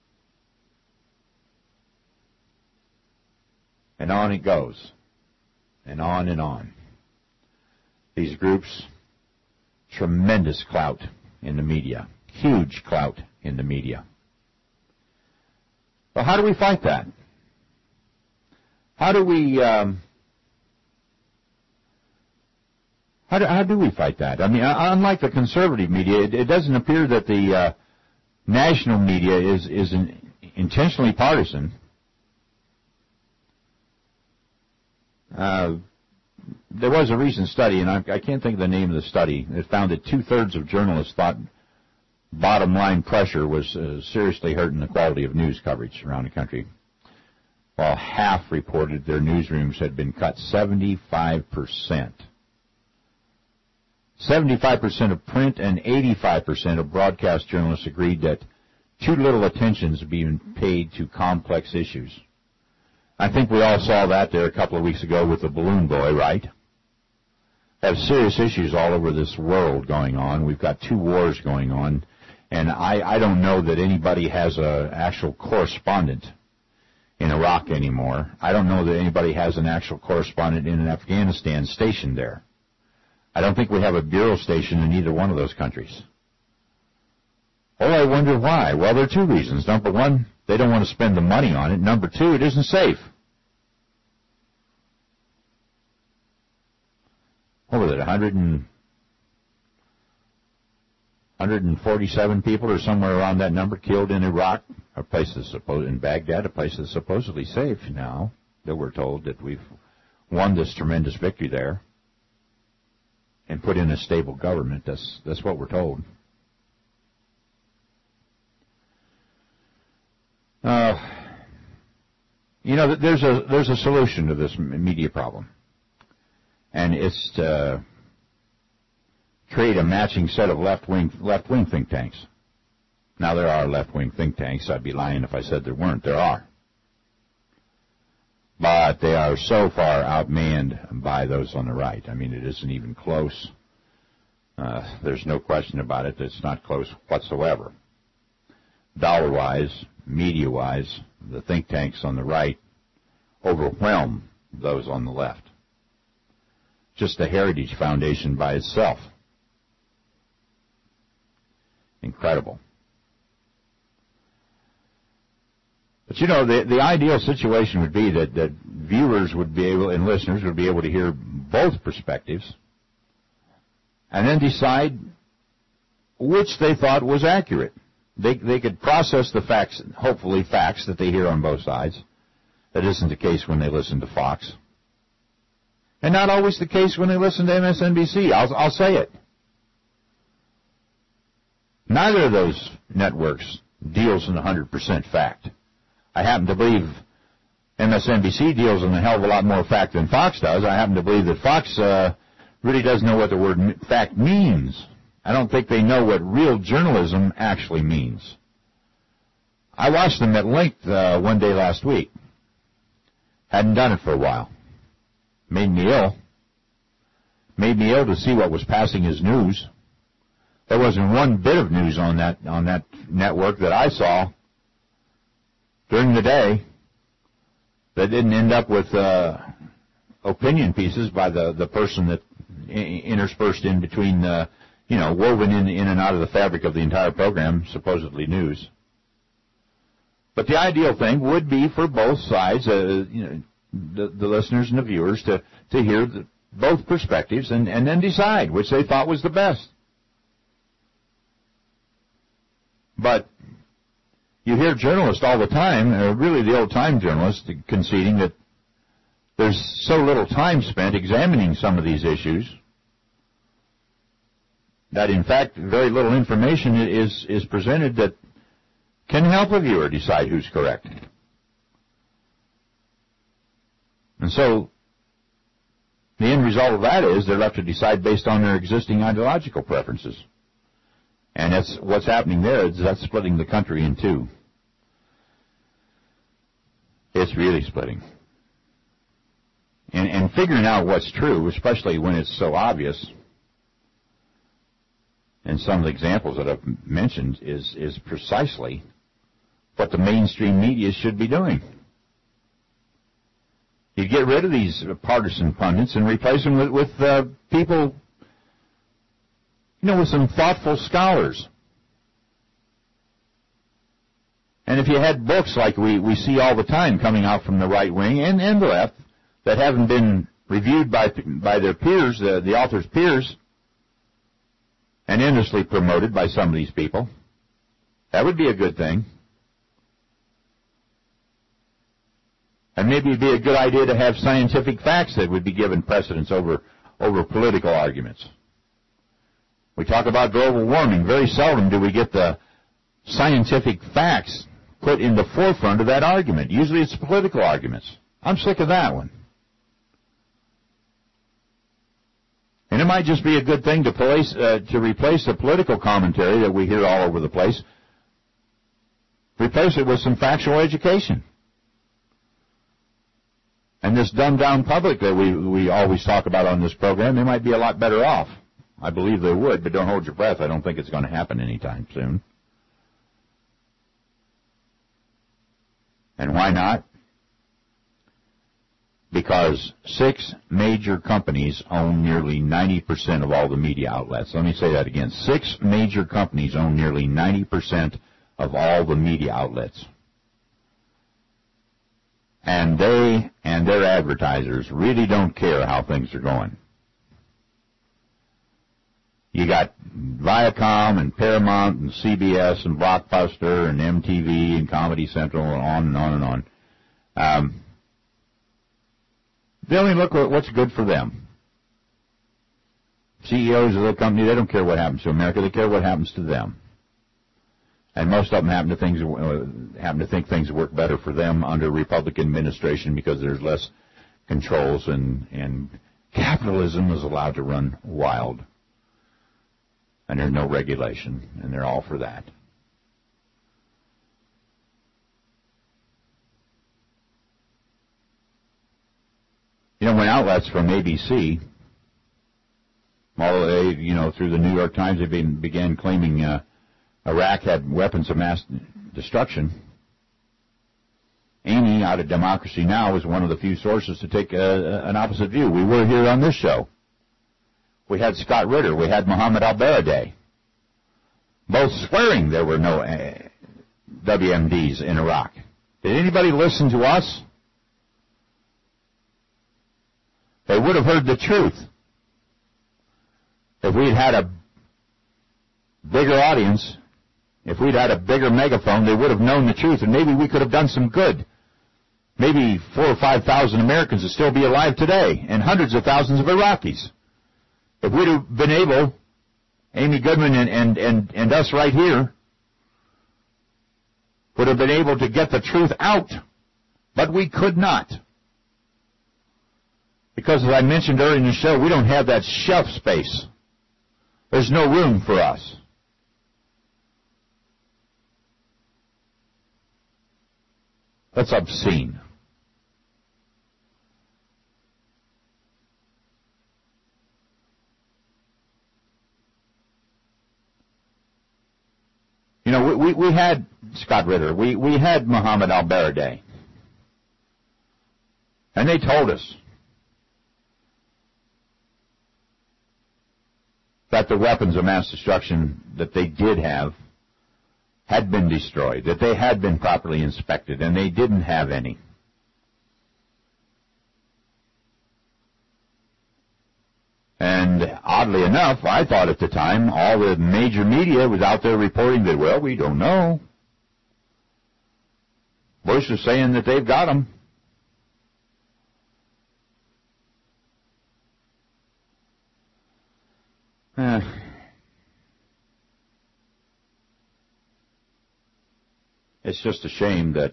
And on it goes, and on and on. These groups, tremendous clout in the media, huge clout in the media. Well, how do we fight that? How do we, um, how do, how do we fight that? I mean, unlike the conservative media, it, it doesn't appear that the uh, national media is, is an, intentionally partisan. Uh, There was a recent study, and I, I can't think of the name of the study. It found that two-thirds of journalists thought bottom-line pressure was uh, seriously hurting the quality of news coverage around the country, while half reported their newsrooms had been cut seventy-five percent. seventy-five percent of print and eighty-five percent of broadcast journalists agreed that too little attention is being paid to complex issues. I think we all saw that there a couple of weeks ago with the balloon boy, right? Have serious issues all over this world going on. We've got two wars going on, and I, I don't know that anybody has an actual correspondent in Iraq anymore. I don't know that anybody has an actual correspondent in Afghanistan stationed there. I don't think we have a bureau station in either one of those countries. Oh, I wonder why. Well, there are two reasons. Number one, they don't want to spend the money on it. Number two, it isn't safe. What was it, one hundred and, one hundred forty-seven people or somewhere around that number killed in Iraq, a place that's supposed, in Baghdad, a place that's supposedly safe now, that we're told that we've won this tremendous victory there and put in a stable government. That's, that's what we're told. Uh, you know, there's a there's a solution to this media problem, and it's to create a matching set of left-wing left-wing think tanks. Now, there are left-wing think tanks. I'd be lying if I said there weren't. There are. But they are so far outmanned by those on the right. I mean, it isn't even close. Uh, there's no question about it. It's not close whatsoever. Dollar-wise, media-wise, the think tanks on the right overwhelm those on the left. Just the Heritage Foundation by itself. Incredible. But, you know, the, the ideal situation would be that, that viewers would be able, and listeners would be able to hear both perspectives and then decide which they thought was accurate. They they could process the facts, hopefully facts that they hear on both sides. That isn't the case when they listen to Fox. And not always the case when they listen to M S N B C. I'll, I'll say it. Neither of those networks deals in one hundred percent fact. I happen to believe M S N B C deals in a hell of a lot more fact than Fox does. I happen to believe that Fox uh, really doesn't know what the word fact means. I don't think they know what real journalism actually means. I watched them at length uh, one day last week. Hadn't done it for a while. Made me ill. Made me ill to see what was passing as news. There wasn't one bit of news on that on that network that I saw during the day that didn't end up with uh, opinion pieces by the, the person that I- interspersed in between, uh, you know, woven in, in and out of the fabric of the entire program, supposedly news. But the ideal thing would be for both sides, uh, you know, the, the listeners and the viewers, to, to hear the, both perspectives and, and then decide which they thought was the best. But you hear journalists all the time, uh, really the old-time journalists, conceding that there's so little time spent examining some of these issues that, in fact, very little information is, is presented that can help a viewer decide who's correct. And so the end result of that is they're left to decide based on their existing ideological preferences. And that's what's happening there is that's splitting the country in two. It's really splitting. And, and figuring out what's true, especially when it's so obvious, and some of the examples that I've mentioned, is, is precisely what the mainstream media should be doing. You get rid of these partisan pundits and replace them with, with uh, people, you know, with some thoughtful scholars. And if you had books like we, we see all the time coming out from the right wing and, and the left that haven't been reviewed by by their peers, the, the author's peers, and endlessly promoted by some of these people, that would be a good thing. And maybe it'd be a good idea to have scientific facts that would be given precedence over, over political arguments. We talk about global warming. Very seldom do we get the scientific facts put in the forefront of that argument. Usually it's political arguments. I'm sick of that one. And it might just be a good thing to, place, uh, to replace the political commentary that we hear all over the place. Replace it with some factual education. And this dumbed-down public that we, we always talk about on this program, they might be a lot better off. I believe they would, but don't hold your breath. I don't think it's going to happen anytime soon. And why not? Because six major companies own nearly ninety percent of all the media outlets. Let me say that again. Six major companies own nearly ninety percent of all the media outlets. And they and their advertisers really don't care how things are going. You got Viacom and Paramount and C B S and Blockbuster and M T V and Comedy Central and on and on and on. Um, they only look at what's good for them. C E Os of the company, they don't care what happens to America. They care what happens to them. And most of them happen to, things, uh, happen to think things work better for them under Republican administration because there's less controls and, and capitalism is allowed to run wild. And there's no regulation, and they're all for that. You know, when outlets from A B C, all they, you know, through the New York Times, they been, began claiming uh, Iraq had weapons of mass destruction. Amy, out of Democracy Now!, was one of the few sources to take uh, an opposite view. We were here on this show. We had Scott Ritter. We had Mohammed al-Baradei, both swearing there were no uh, W M Ds in Iraq. Did anybody listen to us? They would have heard the truth. If we'd had a bigger audience, if we'd had a bigger megaphone, they would have known the truth, and maybe we could have done some good. Maybe four or five thousand Americans would still be alive today, and hundreds of thousands of Iraqis. If we'd have been able, Amy Goodman and, and, and, and us right here, would have been able to get the truth out, but we could not. Because, as I mentioned earlier in the show, we don't have that shelf space. There's no room for us. That's obscene. You know, we, we, we had Scott Ritter. We, we had Muhammad al-Baradei. And they told us that the weapons of mass destruction that they did have had been destroyed, that they had been properly inspected, and they didn't have any. And oddly enough, I thought at the time all the major media was out there reporting that, well, we don't know. Bush is saying that they've got them. Eh. It's just a shame that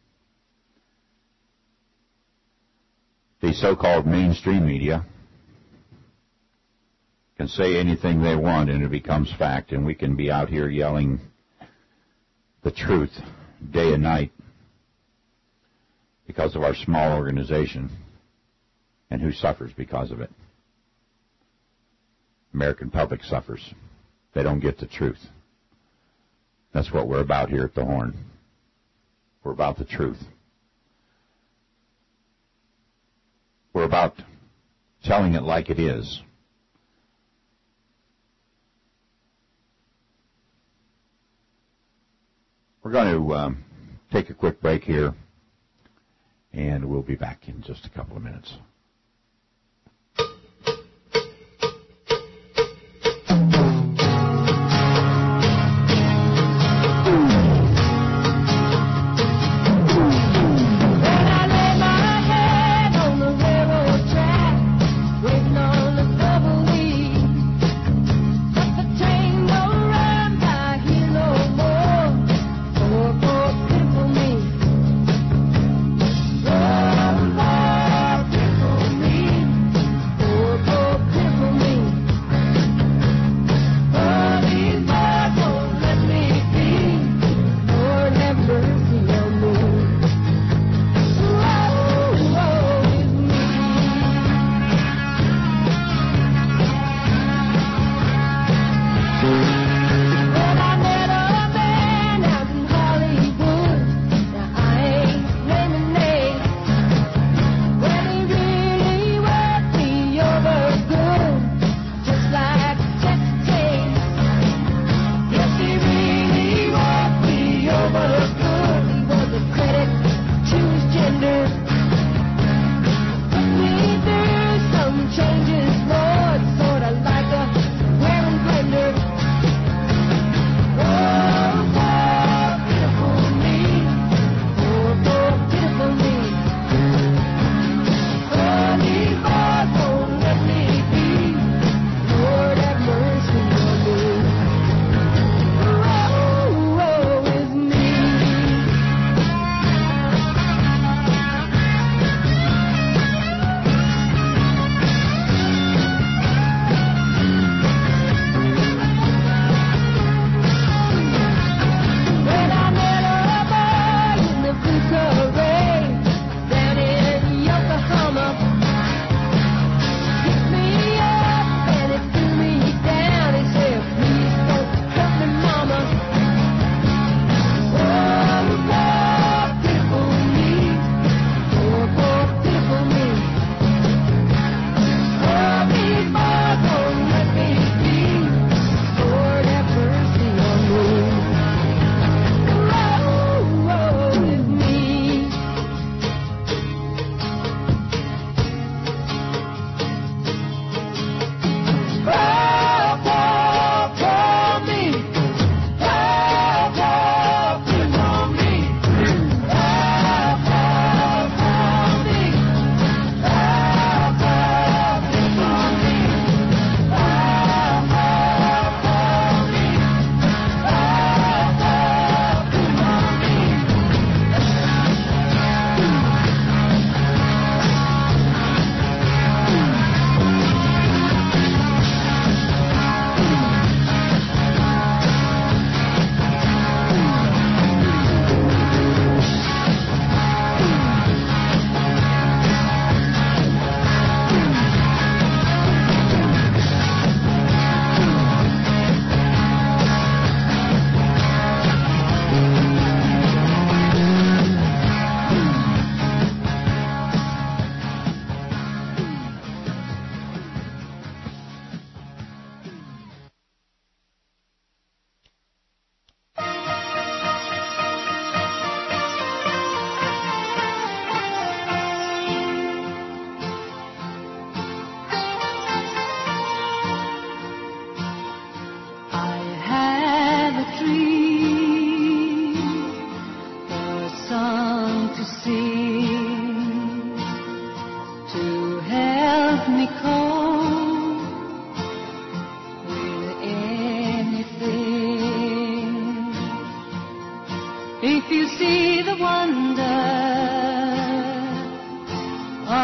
the so-called mainstream media can say anything they want and it becomes fact, and we can be out here yelling the truth day and night because of our small organization, and who suffers because of it? American public suffers. They don't get the truth. That's what we're about here at the Horn. We're about the truth. We're about telling it like it is. We're going to um, take a quick break here, and we'll be back in just a couple of minutes. People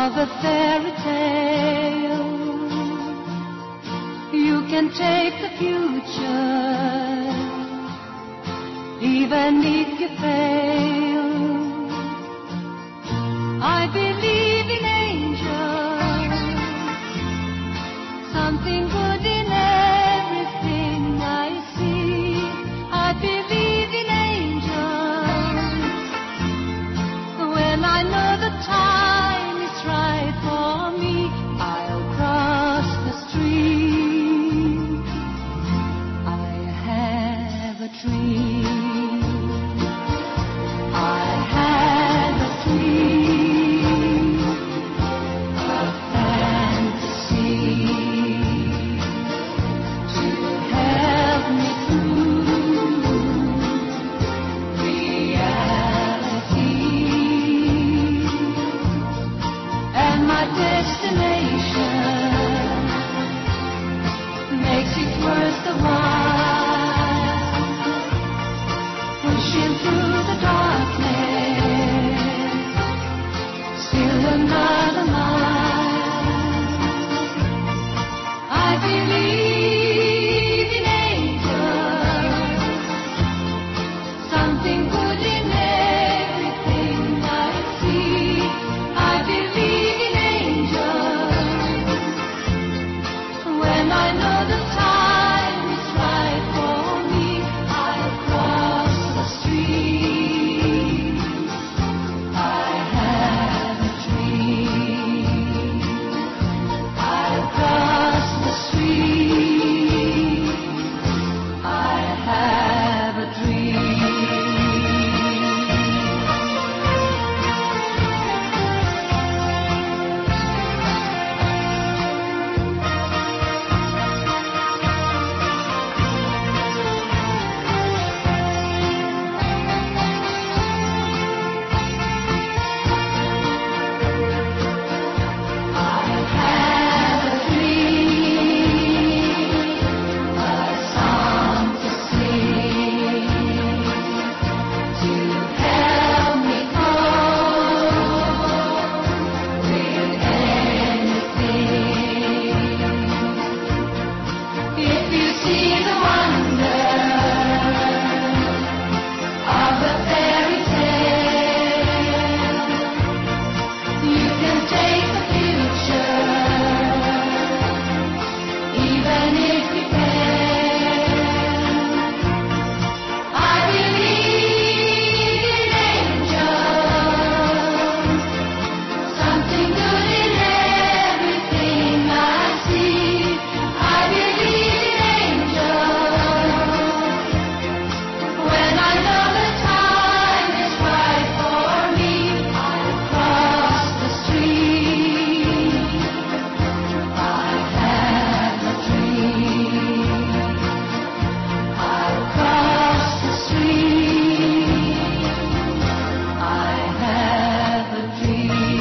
of a fairy tale. You can take the future, even if you fail. I believe in angels, something good in everything I see. I believe in angels. When I know the time is right for me, I'll cross the street. I have a dream. I have a dream, a fantasy to help me through reality. And my destination makes it worth the while, pushing through the darkness, still another mile. I believe in angels, something good in everything I see. I believe in angels. When I know the time is right for me, I'll cross the street. I have a dream. I'll cross the street. I have a dream. I have a dream, a song to sing, to help me cope with anything. If you see the wonder of a fairy tale, you can take the future, even if you fail. I believe in angels, something good in everything I see. I believe in angels. When I know the time is right for me, I'll cross the street. I have a dream. I'll cross the street. I have a dream.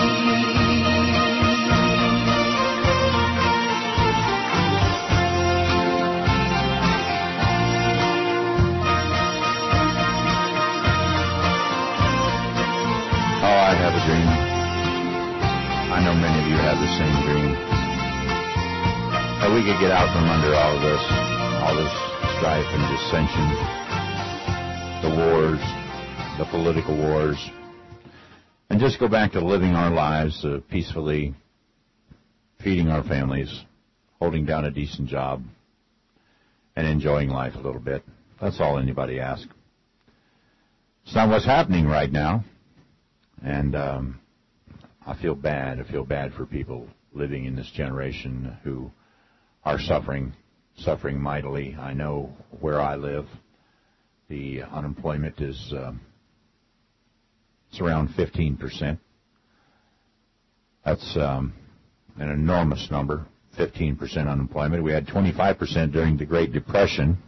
Oh, I have a dream. I know many of you have the same dream. That we could get out from under all of this, all this strife and dissension, the wars, the political wars, and just go back to living our lives uh, peacefully, feeding our families, holding down a decent job, and enjoying life a little bit. That's all anybody asks. It's not what's happening right now. And um, I feel bad. I feel bad for people living in this generation who are suffering, suffering mightily. I know where I live, the unemployment is uh, it's around fifteen percent. That's um, an enormous number, fifteen percent unemployment. We had twenty-five percent during the Great Depression.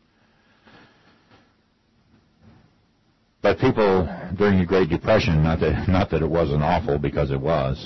But people during the Great Depression, not that, not that it wasn't awful, because it was,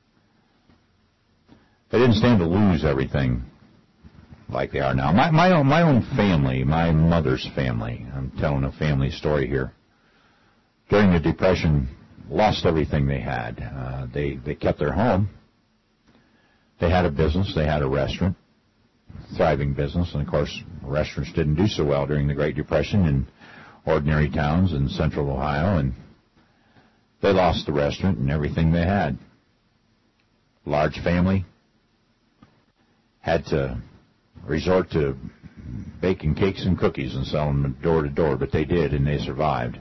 they didn't stand to lose everything like they are now. My, my, own, my own family, my mother's family, I'm telling a family story here. During the Depression, lost everything they had. Uh, they, they kept their home. They had a business. They had a restaurant, thriving business. And, of course, restaurants didn't do so well during the Great Depression in ordinary towns in central Ohio. And they lost the restaurant and everything they had. Large family. Had to resort to baking cakes and cookies and selling them door to door, but they did, and they survived.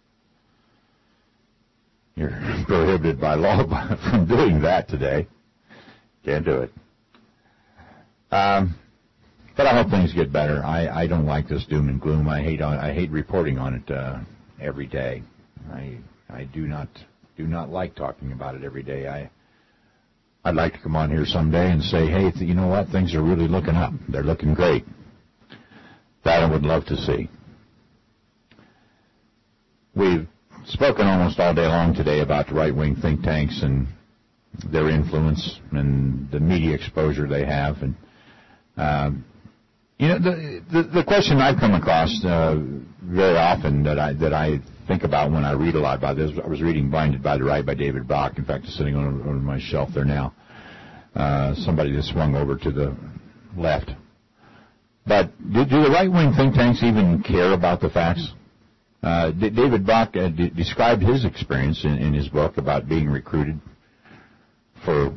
You're prohibited by law from doing that today. Can't do it. Um, but I hope things get better. I, I don't like this doom and gloom. I hate I hate reporting on it uh, every day. I I do not do not like talking about it every day. I I'd like to come on here someday and say, hey, you know what? Things are really looking up. They're looking great. That I would love to see. We've spoken almost all day long today about the right-wing think tanks and their influence and the media exposure they have. And um, you know, the, the the question I've come across uh, very often that I that I think about when I read a lot about this. I was reading Blinded by the Right by David Bach. In fact, it's sitting on, on my shelf there now. Uh, somebody that swung over to the left. But do, do the right-wing think tanks even care about the facts? Uh, D- David Bach uh, d- described his experience in, in his book about being recruited for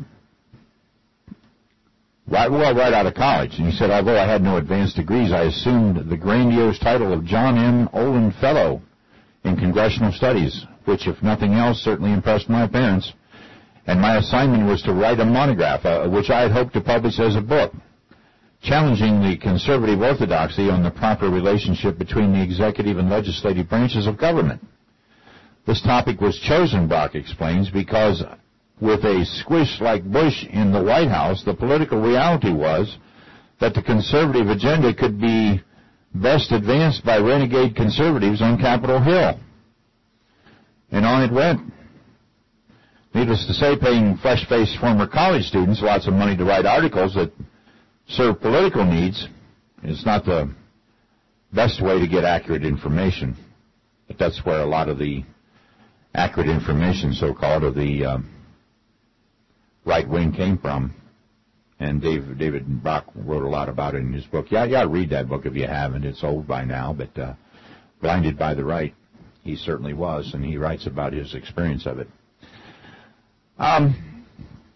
right, well, right out of college. And he said, although I had no advanced degrees, I assumed the grandiose title of John M. Olin Fellow in Congressional Studies, which, if nothing else, certainly impressed my parents. And my assignment was to write a monograph, uh, which I had hoped to publish as a book, challenging the conservative orthodoxy on the proper relationship between the executive and legislative branches of government. This topic was chosen, Bach explains, because with a squish like Bush in the White House, the political reality was that the conservative agenda could be best advanced by renegade conservatives on Capitol Hill. And on it went. Needless to say, paying fresh-faced former college students lots of money to write articles that serve political needs is not the best way to get accurate information. But that's where a lot of the accurate information, so-called, of the um, right wing came from. And Dave, David Bach wrote a lot about it in his book. Yeah, yeah, read that book if you haven't. It's old by now, but uh, Blinded by the Right, he certainly was, and he writes about his experience of it. Um,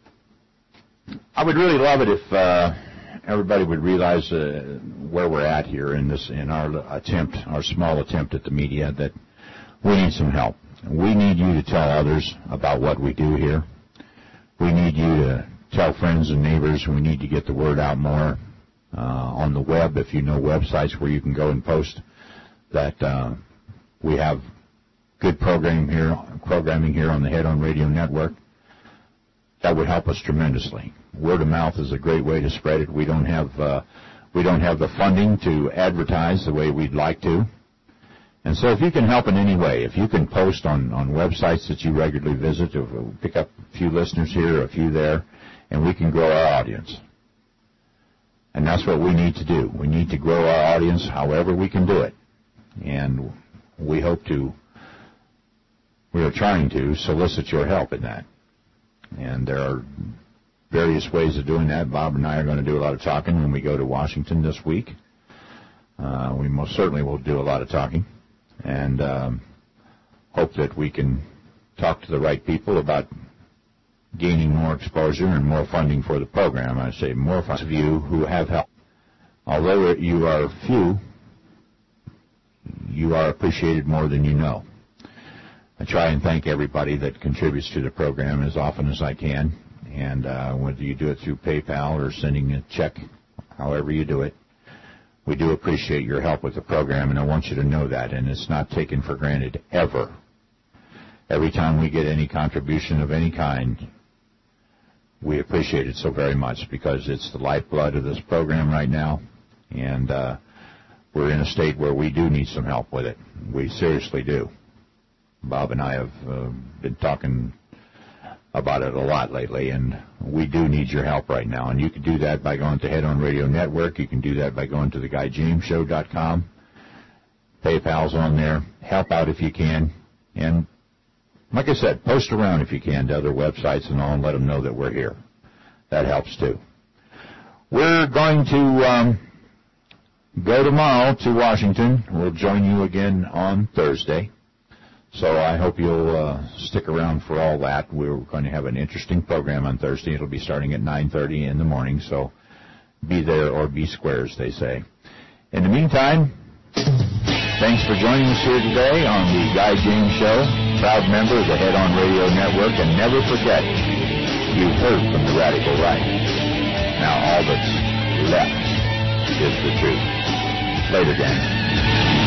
I would really love it if uh, everybody would realize uh, where we're at here in this, in our attempt, our small attempt at the media, that we need some help. We need you to tell others about what we do here. We need you to tell friends and neighbors. We need to get the word out more uh, on the web. If you know websites where you can go and post that uh, we have good program here, programming here on the Head On Radio Network, that would help us tremendously. Word of mouth is a great way to spread it. We don't have uh, we don't have the funding to advertise the way we'd like to. And so if you can help in any way, if you can post on, on websites that you regularly visit, or pick up a few listeners here, a few there, and we can grow our audience. And that's what we need to do. We need to grow our audience however we can do it. And we hope to, we are trying to solicit your help in that. And there are various ways of doing that. Bob and I are going to do a lot of talking when we go to Washington this week. Uh, we most certainly will do a lot of talking. And um, hope that we can talk to the right people about gaining more exposure and more funding for the program. I say more for of you who have helped. Although you are few, you are appreciated more than you know. I try and thank everybody that contributes to the program as often as I can. And uh, whether you do it through PayPal or sending a check, however you do it, we do appreciate your help with the program, and I want you to know that, and it's not taken for granted, ever. Every time we get any contribution of any kind, we appreciate it so very much because it's the lifeblood of this program right now, and uh, we're in a state where we do need some help with it. We seriously do. Bob and I have uh, been talking about it a lot lately, and we do need your help right now. And you can do that by going to Head On Radio Network. You can do that by going to the guy james show dot com. PayPal's on there. Help out if you can. And like I said, post around if you can to other websites and all and let them know that we're here. That helps too. We're going to um, go tomorrow to Washington. We'll join you again on Thursday. So I hope you'll uh, stick around for all that. We're going to have an interesting program on Thursday. It'll be starting at nine thirty in the morning, so be there or be square, as they say. In the meantime, thanks for joining us here today on the Guy James Show. Proud member of the Head On Radio Network. And never forget, you've heard from the radical right. Now all that's left is the truth. Later, gang.